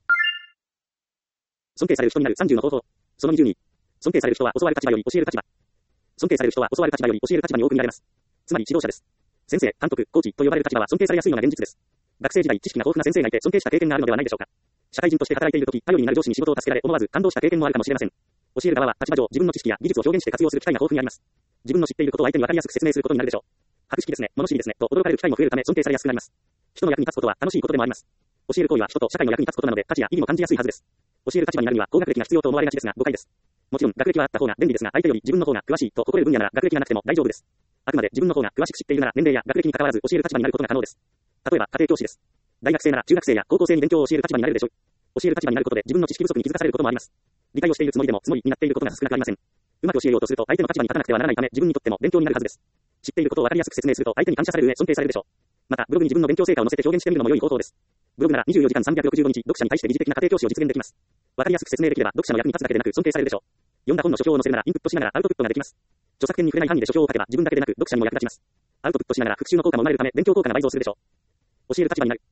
尊敬される人になるさんじゅうの方法。そのにじゅうに。尊敬される人は教わる立場より教える立場。尊敬される人は教わる立場より教える立場に多く見られます。つまり指導者です。先生、監督、コーチと呼ばれる立場は尊敬されやすいのが現実です。学生時代知識が豊富な先生がいて尊敬した経験があるのではないでしょうか。社会人として働いているとき頼りになる上司に仕事を助けられ思わず感動した経験もあるかもしれません。教える側は立場上自分の知識や技術を表現して活用する機会が豊富にあります。自分の知っていることを相手に分かりやすく説明することになるでしょう。博識ですね、物知りですねと驚かれる機会も増えるため尊敬されやすくなります。人の役に立つことは楽しいことでもあります。教える行為は人と社会の役に立つことなので価値や意義も感じやすいはずです。教える立場になるには高学歴が必要と思われがちですが誤解です。もちろん学歴はあった方が便利ですが相手より自分の方が詳しいと誇れる分野なら学歴がなくても大丈夫です。あくまで自分の方が詳しく知っているなら年齢や学歴に関わらず教える立場になることが可能です。例えば家庭教師です。大学生なら中学生や高校生に勉強を教える立場になれるでしょう。教える立場になることで自分の知識不足に気づかされることもあります。理解をしているつもりでも積もりになっていることが少なくありません。うまく教えようとすると相手の立場に立たなくてはならないため自分にとっても勉強になるはずです。知っていることを分かりやすく説明すると相手に感謝される上尊敬されるでしょう。またブログに自分の勉強成果を載せて表現してみるのも良い方法です。ブログならにじゅうよじかんさんびゃくろくじゅうごにち読者に対して疑似的な家庭教師を実現できます。分かりやすく説明できれば読者の役に立つだけでなく尊敬されるでしょう。読んだ本の書評を載せるならインプットしながらアウトプットができます。著作権に触れない範囲で書評を書けば自分だけでなく読者にも役立ちます。アウトプットしながら復習の効果も生まれるため勉強効果が倍増するでしょう。教える立場になる。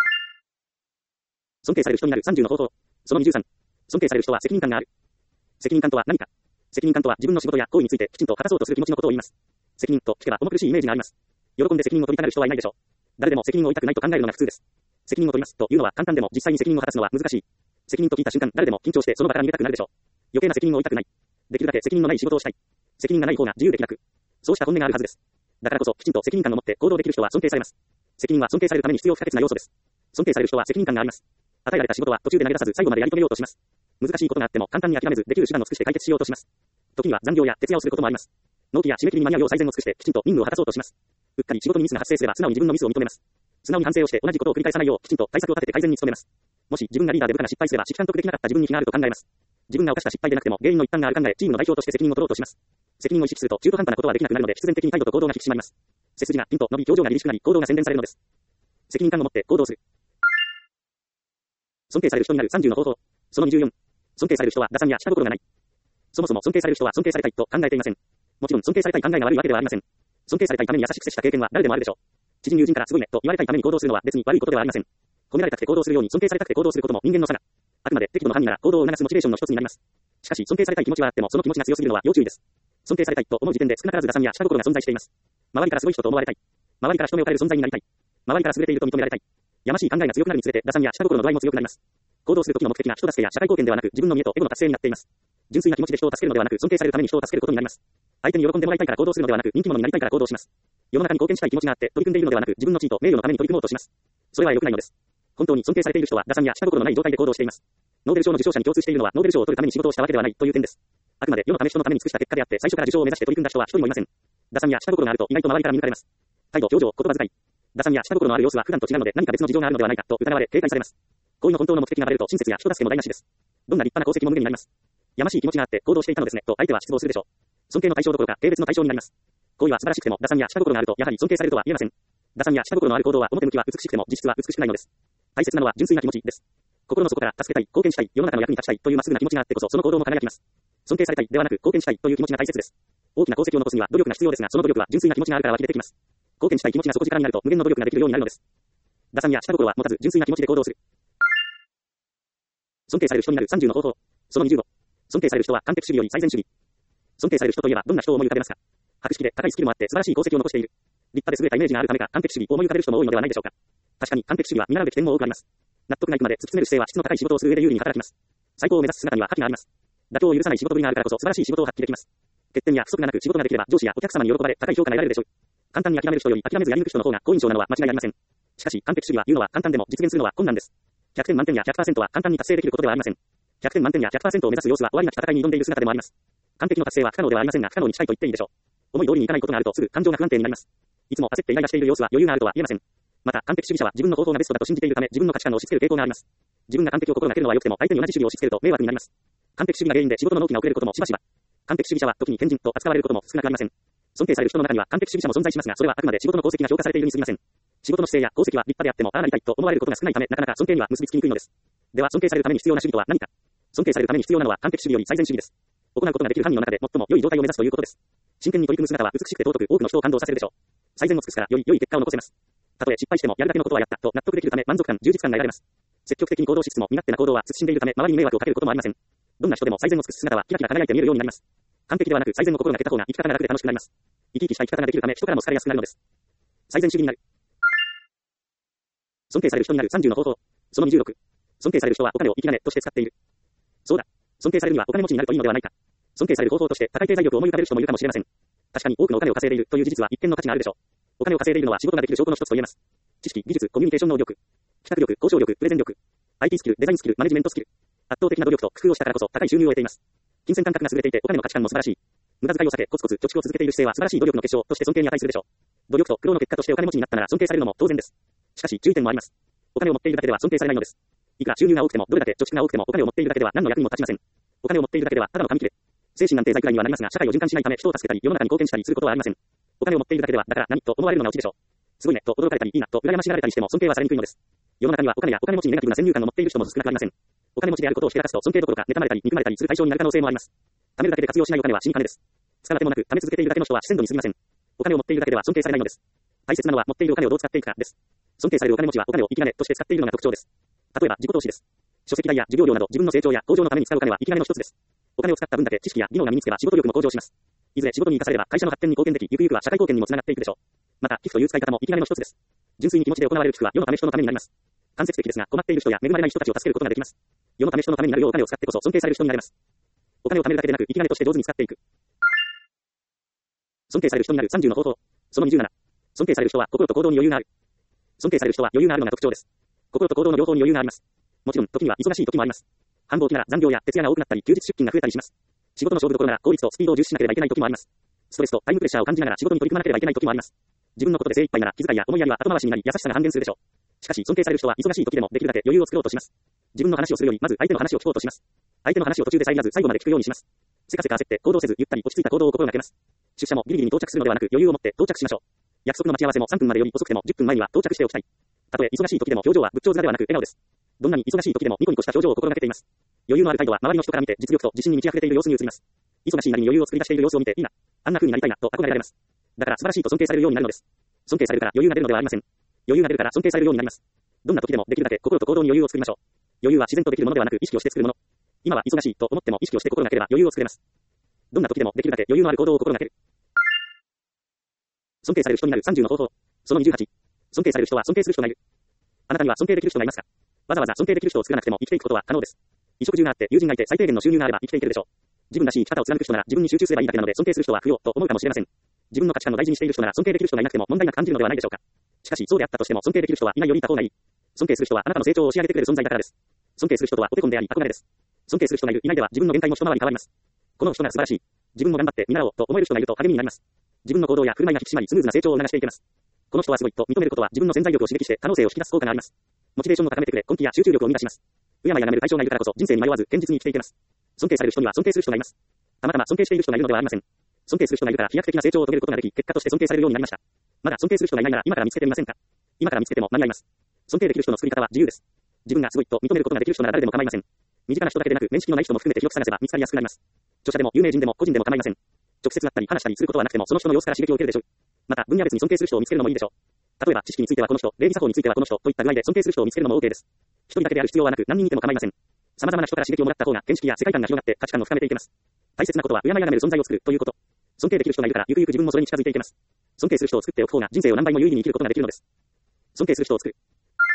尊敬される人になるさんじゅうの方法。そのにじゅうさん。尊敬される人は責任感がある。責任感とは何か。責任感とは自分の仕事や行為についてきちんと果たそうとする気持ちのことを言います。責任と聞けば重苦しいイメージがあります。 喜んで責任を取りたがる人はいないでしょう。誰でも責任を負いたくないと考えるのが普通です。責任を取りますというのは簡単でも実際に責任を果たすのは難しい。責任と聞いた瞬間、誰でも緊張してその場から逃げたくなるでしょう。余計な責任を負いたくない。できるだけ責任のない仕事をしたい。責任がない方が自由で気楽。そうした本音があるはずです。だからこそ、きちんと責任感を持って行動できる人は尊敬されます。責任は尊敬されるために必要不可欠な要素です。尊敬される人は責任感があります。与えられた仕事は途中で投げ出さず最後までやり遂げようとします。難しいことがあっても簡単に諦めずできる手段を尽くして解決しようとします。時には残業や徹夜をすることもあります。納期や締め切りに間に合うよう最善を尽くしてきちんと任務を果たそうとします。うっかり仕事にミスが発生すれば素直に自分のミスを認めます。素直に反省をして同じことを繰り返さないようきちんと対策を立てて改善に努めます。もし自分がリーダーで部下が失敗すれば指揮監督できなかった自分に非があると考えます。自分が犯した失敗でなくても原因の一端がある考え、チームの代表として責任を取ろうとします。責任を意識すると中途半端なことはできなくなるので必然的に態度と行動が引き締まります。背筋がピンと伸び表情が凛々しくなり行動が洗練されるのです。責任感を持って行動する。尊敬される人になるさんじゅうの方法。そのにじゅうよん。尊敬される人は打算や下心がない。そもそも尊敬される人は尊敬されたいと考えていません。もちろん尊敬されたい考えが悪いわけではありません。尊敬されたいために優しく接した経験は誰でもあるでしょう。知人友人からすごいねと言われたいために行動するのは別に悪いことではありません。褒められたくて行動するように尊敬されたくて行動することも人間の差が。あくまで適度の範囲なら行動を促すモチベーションの一つになります。しかし尊敬されたい気持ちはあってもその気持ちが強すぎるのは要注意です。尊敬されたいと思う時点で少なからず打算や下心が存在しています。周りからすごい人と思われたい。周りから人目を変える存在になりたい。周りから優れていると認められたい。やましい考えが強くなるにつれて打算や下心の度合いも強くなります。行動する時の目的が人助けや社会貢献ではなく自分の見栄とエゴの達成になっています。純粋な気持ちで人を助けるのではなく尊敬されるために人を助けることになります。相手に喜んでもらいたいから行動するのではなく人気者になりたいから行動します。世の中に貢献したい気持ちがあって取り組んでいるのではなく自分の地位と名誉のために取り組もうとします。それは良くないのです。本当に尊敬されている人は打算や下心のない状態で行動しています。ノーベル賞の受賞者に共通しているのはノーベル賞を取るために仕事をしたわけではないという点です。あくまで世のため人のために尽くした結果であって最初から受賞を目指して取り組んだ人は一人もいません。打算や下心があると意外と周りから見抜かれます。態度、表情、言葉遣い。打算や下心のある様子は普段と違うので何か別の事情があるのではないかと疑われ警戒されます。行為の本当の目的がバレると親切や人助けも台無しです。どんな立派な功績も無限になります。やましい気持ちがあって行動していたのですねと相手は失望するでしょう。尊敬の対象どころか軽蔑の対象になります。行為は素晴らしくても打算や下心があるとやはり尊敬されるとは言えません。打算や下心のある行動は表向きは美しくても実質は美しくないのです。大切なのは純粋な気持ちです。心の底から助けたい、貢献したい、世の中の役に立ちたいというまっすぐな気持ちがあってこそその行動も輝きます。尊敬されたいではなく貢献したいという気持ちが大切です。大きな功績を残すには努力が必要ですがその努力は純粋な気持ちがあるから湧き出てきます。貢献したい気持ちが底力になると無限の努力ができるようになるのです。打算や下心は持たず純粋な気持ちで行動する。尊敬される人になるさんじゅうの方法。そのにじゅうご。尊敬される人は完璧主義より最善主義。尊敬される人といえばどんな人を思い浮かべますか。博識で高いスキルもあって素晴らしい功績を残している。立派で優れたイメージがあるためか完璧主義を思い浮かべる人も多いのではないでしょうか。確かに完璧主義は見習うべき点も多くあります。納得がいくまで突き詰める姿勢は質の高い仕事をする上で有利に働きます。最高を目指す姿には覇気があります。妥協を許さない仕事ぶりがあるからこそ素晴らしい仕事を発揮できます。欠点や不足がなく仕事ができれば上司やお客様に喜ばれ高い評価が得られるでしょう。簡単に諦める人より諦めずやり抜く人の方が好印象なのは間違いありません。しかし完璧主義は言うのは簡単でも実現するのは困難です。ひゃくてん満点や ひゃくパーセント は簡単に達成できることではありません。ひゃくてん満点や ひゃくパーセント を目指す様子は終わりなき戦いに挑んでいる姿でもあります。完璧の達成は不可能ではありませんが不可能に近いと言っていいでしょう。思い通りにいかないことがあるとすぐ感情が不安定になります。いつも焦ってイライラしている様子は余裕があるとは言えません。また完璧主義者は自分の方法がベストだと信じているため自分の価値観を押し付ける傾向があります。自分が完璧を心がけるのは良くても相手に同じ主義を押し付けると迷惑になります。完璧主義が原因で仕事の納期が遅れることもしばしば。完璧主義者は時に賢人と扱われることも少なくありません。尊敬される人の中には完璧主義者も存在しますがそれはあくまで仕事の功績が評価されているに過ぎません。仕事の姿勢や功績は立派であってもああなりたいと思われることが少ないためなかなか尊敬には結びつきにくいのです。では尊敬されるために必要な主義とは何か。尊敬されるために必要なのは完璧主義より最善主義です。行うことができる範囲の中で最も良い状態を目指すということです。真剣に取り組む姿は美しくて尊く多くの人を感動させるでしょう。最善を尽くすからより良い結果を残せます。たとえ失敗してもやるだけのことはやったと納得できるため満足感、充実感が得られます。積極的に行動しつつも身勝手な行動は慎んでいるため周りに迷惑をかけることもありません。どんな人でも最善を尽くす姿はキラキラ輝いて見えるようになります。完璧ではなく最善の心がけた方が生き方が楽で楽しくなります。生き生きした生き方ができるため人からも好かれやすくなるのです。最善主義になる。尊敬される人になるさんじゅうの方法。そのにじゅうろく。尊敬される人はお金を生き金として使っている。そうだ。尊敬されるにはお金持ちになるといいのではないか。尊敬される方法として高い経済力を思い浮かべる人もいるかもしれません。確かに多くのお金を稼いでいるという事実は一見の価値があるでしょう。お金を稼いでいるのは仕事ができる証拠の一つと言えます。知識、技術、コミュニケーション能力、企画力、交渉力、プレゼン力、アイティー スキル、デザインスキル、マネジメントスキル。圧倒的な努力と工夫をしたからこそ高い収入を得ています。金銭感覚が優れていてお金の価値観も素晴らしい。無駄遣いを避けコツコツ貯蓄を続けている姿勢は素晴らしい努力の結晶として尊敬に値するでしょう。努力と苦労の結果としてお金持ちになったなら尊敬されるのも当然です。しかし注意点もあります。お金を持っているだけでは尊敬されないのです。いくら収入が多くてもどれだけ貯蓄が多くてもお金を持っているだけでは何の役にも立ちません。お金を持っているだけではただの紙切れ。精神安定剤くらいにはなりますが社会を循環しないため人を助けたり世の中に貢献したりすることはありません。お金を持っているだけではだから何と思われるのがオチでしょう。すごいねと驚かれたりいいなと羨ましがられたりしても尊敬はされにくいのです。世の中にはお金やお金持ちにネガティブな先入観を持っている人も少なくありません。お金持ちであることをひけらかすと尊敬どころか妬まれたり憎まれたりする対象になる可能性もあります。貯めるだけで活用しないお金は死に金です。使われてもなく貯め続けているだけの人は自然度に過ぎません。お金を持っているだけでは尊敬されないのです。大切なのは持っているお金をどう使っていくかです。尊敬されるお金持ちはお金を生き金として使っているのが特徴です。例えば自己投資です。書籍代や授業料など自分の成長や向上のために使うお金は生き金の一つです。お金を使った分だけ知識や技能が身につけば仕事力も向上します。いずれ仕事に生かされれば会社の発展に貢献でき、ゆくゆくは社会貢献にもつながっていくでしょう。 また、寄付という使い方も生きがいの一つです。純粋に気持ちで行われる寄付は世のため人のためになります。間接的ですが、困っている人や恵まれない人たちを助けることができます。世のため人のためになるようお金を使ってこそ尊敬される人になれます。お金を貯めるだけでなく、生き金として上手に使っていく。尊敬される人になるさんじゅうの方法。そのにじゅうなな。尊敬される人は心と行動に余裕がある。尊敬される人は余裕があるのが特徴です。心と行動の両方に余裕があります。もちろん、時には忙しい時もあります。繁忙期なら残業や徹夜が多くなったり、休日出勤が増えたりします。仕事の勝負どころなら効率とスピードを重視しなければいけない時もあります。ストレスとタイムプレッシャーを感じながら仕事に取り組まなければいけない時もあります。自分のことで精一杯なら気遣いや思いやりは後回しになり優しさが半減するでしょう。しかし尊敬される人は忙しい時でもできるだけ余裕を作ろうとします。自分の話をするよりまず相手の話を聞こうとします。相手の話を途中で遮らず最後まで聞くようにします。せかせか焦って行動せずゆったり落ち着いた行動を心がけます。出社もギリギリに到着するのではなく余裕を持って到着しましょう。約束の待ち合わせもさんぷんまでより遅くてもじゅっぷんまえには到着しておきたい。たとえ忙しい時でも表情は仏頂面ではなく笑顔です。どんなに忙しい時でもニコニコした表情を心がけています。余裕のある態度は周りの人から見て実力と自信に満ち溢れている様子に映ります。忙しいなりに余裕を作り出している様子を見ていいな、あんな風になりたいなと憧れられます。だから素晴らしいと尊敬されるようになるのです。尊敬されるから余裕が出るのではありません。余裕が出るから尊敬されるようになります。どんな時でもできるだけ心と行動に余裕を作りましょう。余裕は自然とできるものではなく意識をして作るもの。今は忙しいと思っても意識をして心がければ余裕を作れます。どんな時でもできるだけ余裕のある行動を心がける。尊敬される人になるさんじゅうの方法。そのにじゅうはち。尊敬される人は尊敬する人がいる。あなたには尊敬できる人がいますか？わざわざ尊敬できる人を作らなくても生きていくことは可能です。衣食住があって友人がいて最低限の収入があれば生きていけるでしょう。自分らしい生き方を貫く人なら自分に集中すればいいだけなので尊敬する人は不要と思うかもしれません。自分の価値観を大事にしている人なら尊敬できる人がいなくても問題なく感じるのではないでしょうか。しかしそうであったとしても尊敬できる人はいないよりいた方がいい。尊敬する人はあなたの成長を押し上げてくれる存在だからです。尊敬する人とはお手本であり憧れです。尊敬する人がいるいないでは自分の限界も一回り変わります。この人が素晴らしい。自分も頑張って見習おうと思える人がいると励みになります。自分の行動や振る舞いが引き締まりスムーズな成長を促していけます。この人はすごいと認めることは自分の潜在力を刺激して可能性を引き出す効果があります。モチベーションを高めてくれ、根気や集中力を生み出します。うやまやなめる対象がいるからこそ人生に迷わず堅実に生きていけます。尊敬される人には尊敬する人がいます。たまたま尊敬している人がいるのではありません。尊敬する人がいるから飛躍的な成長を遂げることができ、結果として尊敬されるようになりました。まだ尊敬する人がいないなら今から見つけてみませんか？今から見つけても間に合います。尊敬できる人の作り方は自由です。自分がすごいと認めることができる人なら誰でも構いません。身近な人だけでなく面識のない人も含めて広く探せば見つかりやすくなります。著者でも有名人でも個人でも構いません。直接会ったり話したりすることはなくてもその人の様子から刺激を受けるでしょう。また分野別に尊敬する人を見つけるのもいいでしょう。例えば知識についてはこの人、礼儀作法についてはこの人といった具合で尊敬する人を見つけるのも OK です。一人だけである必要はなく何人いても構いません。様々な人から刺激をもらった方が見識や世界観が広がって価値観を深めていけます。大切なことは敬いあがめる存在を作るということ。尊敬できる人がいるからゆくゆく自分もそれに近づいていけます。尊敬する人を作っておく方が人生を何倍も有意義に生きることができるのです。尊敬する人を作る。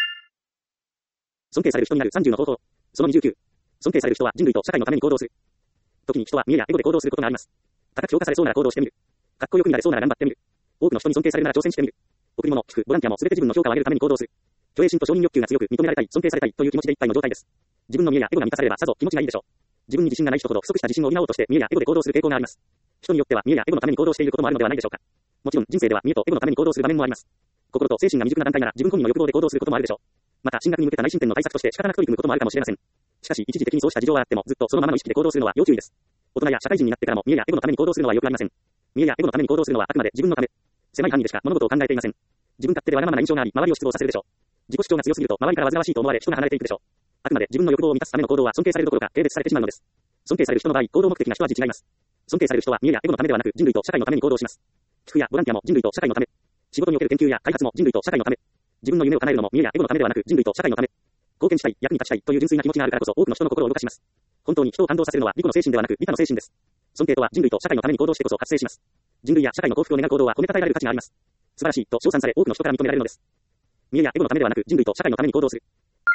尊敬される人になるさんじゅうの方法。そのにじゅうきゅう。尊敬される人は人類と社会のために行動する。時に人は見栄やエゴで行動することがあります。高く評価されそうなら行動してみる。かっこよく見られそうなら頑張ってみる。多くの人に尊敬されるなら挑戦してみる。贈り物、寄付、ボランティアも全て自分の評価を上げるために行動する。虚栄心と承認欲求が強く認められたい、尊敬されたいという気持ちでいっぱいの状態です。自分の見栄やエゴが満たされればさぞ気持ちがいいでしょう。自分に自信がない人ほど不足した自信を補おうとして見栄やエゴで行動する傾向があります。人によっては見栄やエゴのために行動していることもあるのではないでしょうか。もちろん人生では見栄とエゴのために行動する場面もあります。心と精神が未熟な段階なら自分本人の欲望で行動することもあるでしょう。また進学に向けた内申点の対策として仕方なく取り組むこともあるかもしれません。しかし一時的にそうした事情はあってもずっとそのままの意識で行動するのは要注意です。大人や社会人になってからも見栄やエゴのために行動するのはよくありません。見栄やエゴのために行動するのはあくまで自分のため。狭い範囲でしか物事を考えていません。自分勝手でわがままな印象があり周りを失望させるでしょう。自己主張が強すぎると周りから煩わしいと思われ人が離れていくでしょう。あくまで自分の欲望を満たすための行動は尊敬されるどころか軽蔑されてしまうのです。尊敬される人の場合、行動目的が一味違います。尊敬される人は見栄やエゴのためではなく人類と社会のために行動します。寄付やボランティアも人類と社会のため。仕事における研究や開発も人類と社会のため。自分の夢を叶えるのも見栄やエゴのためではなく人類と社会のため。貢献したい、役に立ちたいという純粋な気持ちがあるからこそ多くの人の心を動かします。本当に人を感動させるのは利己の精神ではなく利他の精神です。尊敬とは人類と社会のために行動してこそ発生します。人類や社会の幸福を願う行動は褒めたたえられる価値があります。素晴らしいと称賛され多くの人から認められるのです。見栄やエゴのためではなく人類と社会のために行動する。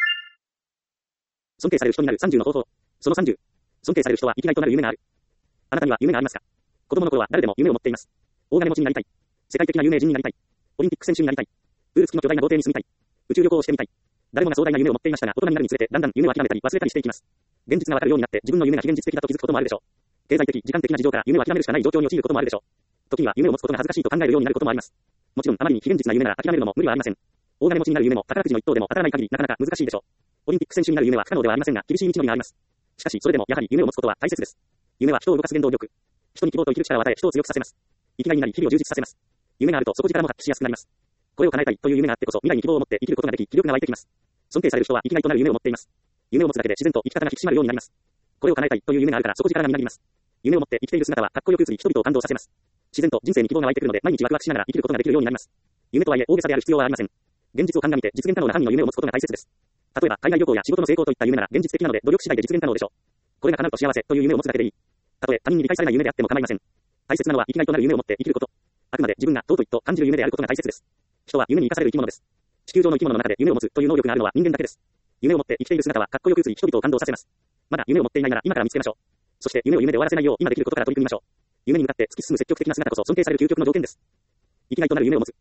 尊敬される人になるさんじゅうの方法。そのさんじゅう。尊敬される人は生きがいとなる夢がある。あなたには夢がありますか？子供の頃は誰でも夢を持っています。大金持ちになりたい。世界的な有名人になりたい。オリンピック選手になりたい。プール付きの巨大な豪邸に住みたい。宇宙旅行をしてみたい。誰もが壮大な夢を持っていましたが、大人になるにつれてだんだん夢を諦めたり忘れたりしていきます。現実がわかるようになって自分の夢が非現実的だと気づくこともあるでしょう。経済的、時間的な事情から夢を諦めるしかない状況に陥ることもあるでしょう。時には夢を持つことが恥ずかしいと考えるようになることもあります。もちろんあまりに非現実な夢なら諦めるのも無理はありません。大金持ちになる夢も宝くじの一等でも当たらない限りなかなか難しいでしょう。オリンピック選手になる夢は不可能ではありませんが、厳しい道のりがあります。しかしそれでもやはり夢を持つことは大切です。夢は人を動かす原動力。人に希望と生きる力を与え人を強くさせます。生きがいになり日々を充実させます。夢があると底力も発揮しやすくなります。これを叶えたいという夢があってこそ未来に希望を持って生きることができ気力が湧いてきます。尊敬される人は生きがいとなる夢を持っています。夢を持つだけで自然と生き方が引き締まるようになります。これを叶えたいという夢があるから底力がみなぎります。夢を持って生きている姿はかっこよく映り人々を感動させます。自然と人生に希望が湧いてくるので毎日ワクワクしながら生きることができるようになります。夢とはいえ大げさである必要はありません。現実を鑑みて実現可能な範囲の夢を持つことが大切です。例えば海外旅行や仕事の成功といった夢なら現実的なので努力次第で実現可能でしょう。これが叶うと幸せという夢を持つだけでいい。たとえ他人に理解されない夢であっても構いません。大切なのは生きがいとなる夢を持って生きること。 あくまで自分が尊いと感じる夢であることが大切です。人は夢に生かされる生き物です。地球上の生き物の中で夢を持つという能力があるのは人間だけです。夢を持って生きている姿はかっこよく映り人々を感動させます。まだ夢を持っていないなら今から見つけましょう。そして夢を夢で終わらせないよう今できることから取り組みましょう。夢に向かって突き進む積極的な姿こそ尊敬される究極の条件です。生きがいとなる夢を持つ。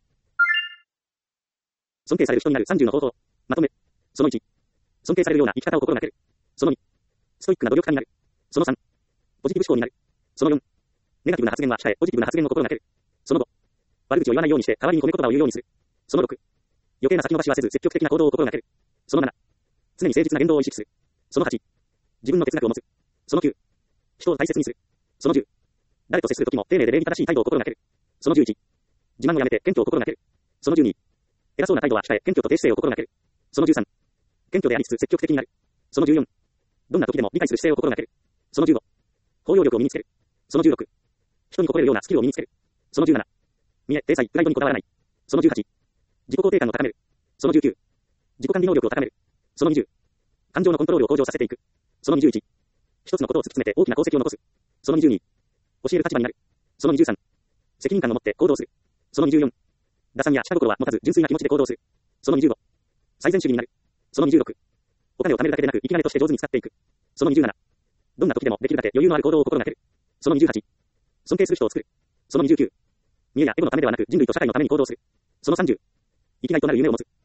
尊敬される人になるさんじゅうの方法。まとめ。そのいち。尊敬されるような生き方を心がける。そのに。ストイックな努力家になる。そのさん。ポジティブ思考になる。そのよん。ネガティブな発言は控え、ポジティブな発言を心がける。そのご。悪口を言わないようにして代わりに褒め言葉を言うようにする。そのろく。余計な先延ばしはせず積極的な行動を心がける。そのなな。常に誠実な言動を意識する。そのはち。自分の哲学を持つ。そのきゅう。人を大切にする。そのじゅう。誰と接するときも丁寧で礼儀正しい態度を心がける。そのじゅういち。自慢をやめて謙虚を心がける。そのじゅうに。偉そうな態度は控え謙虚と低姿勢を心がける。そのじゅうさん。謙虚でありつつ積極的になる。そのじゅうよん。どんな時でも理解する姿勢を心がける。そのじゅうご。包容力を身につける。そのじゅうろく。人に誇れるようなスキルを身につける。そのじゅうなな。見栄、体裁、プライドにこだわらない。そのじゅうはち。自己肯定感を高める。そのじゅうきゅう。自己管理能力を高める。そのにじゅう。感情のコントロールを向上させていく。そのにじゅういち。一つのことを突き詰めて大きな功績を残す。そのにじゅうに。教える立場になる。そのにじゅうさん。責任感を持って行動する。そのにじゅうよん。打算や下心は持たず純粋な気持ちで行動する。そのにじゅうご。最善主義になる。そのにじゅうろく。お金を貯めるだけでなく生き金として上手に使っていく。そのにじゅうなな。どんな時でもできるだけ余裕のある行動を心がける。そのにじゅうはち。尊敬する人を作る。そのにじゅうきゅう。見栄やエゴのためではなく人類と社会のために行動する。そのさんじゅう。生きがいとなる夢を持つ。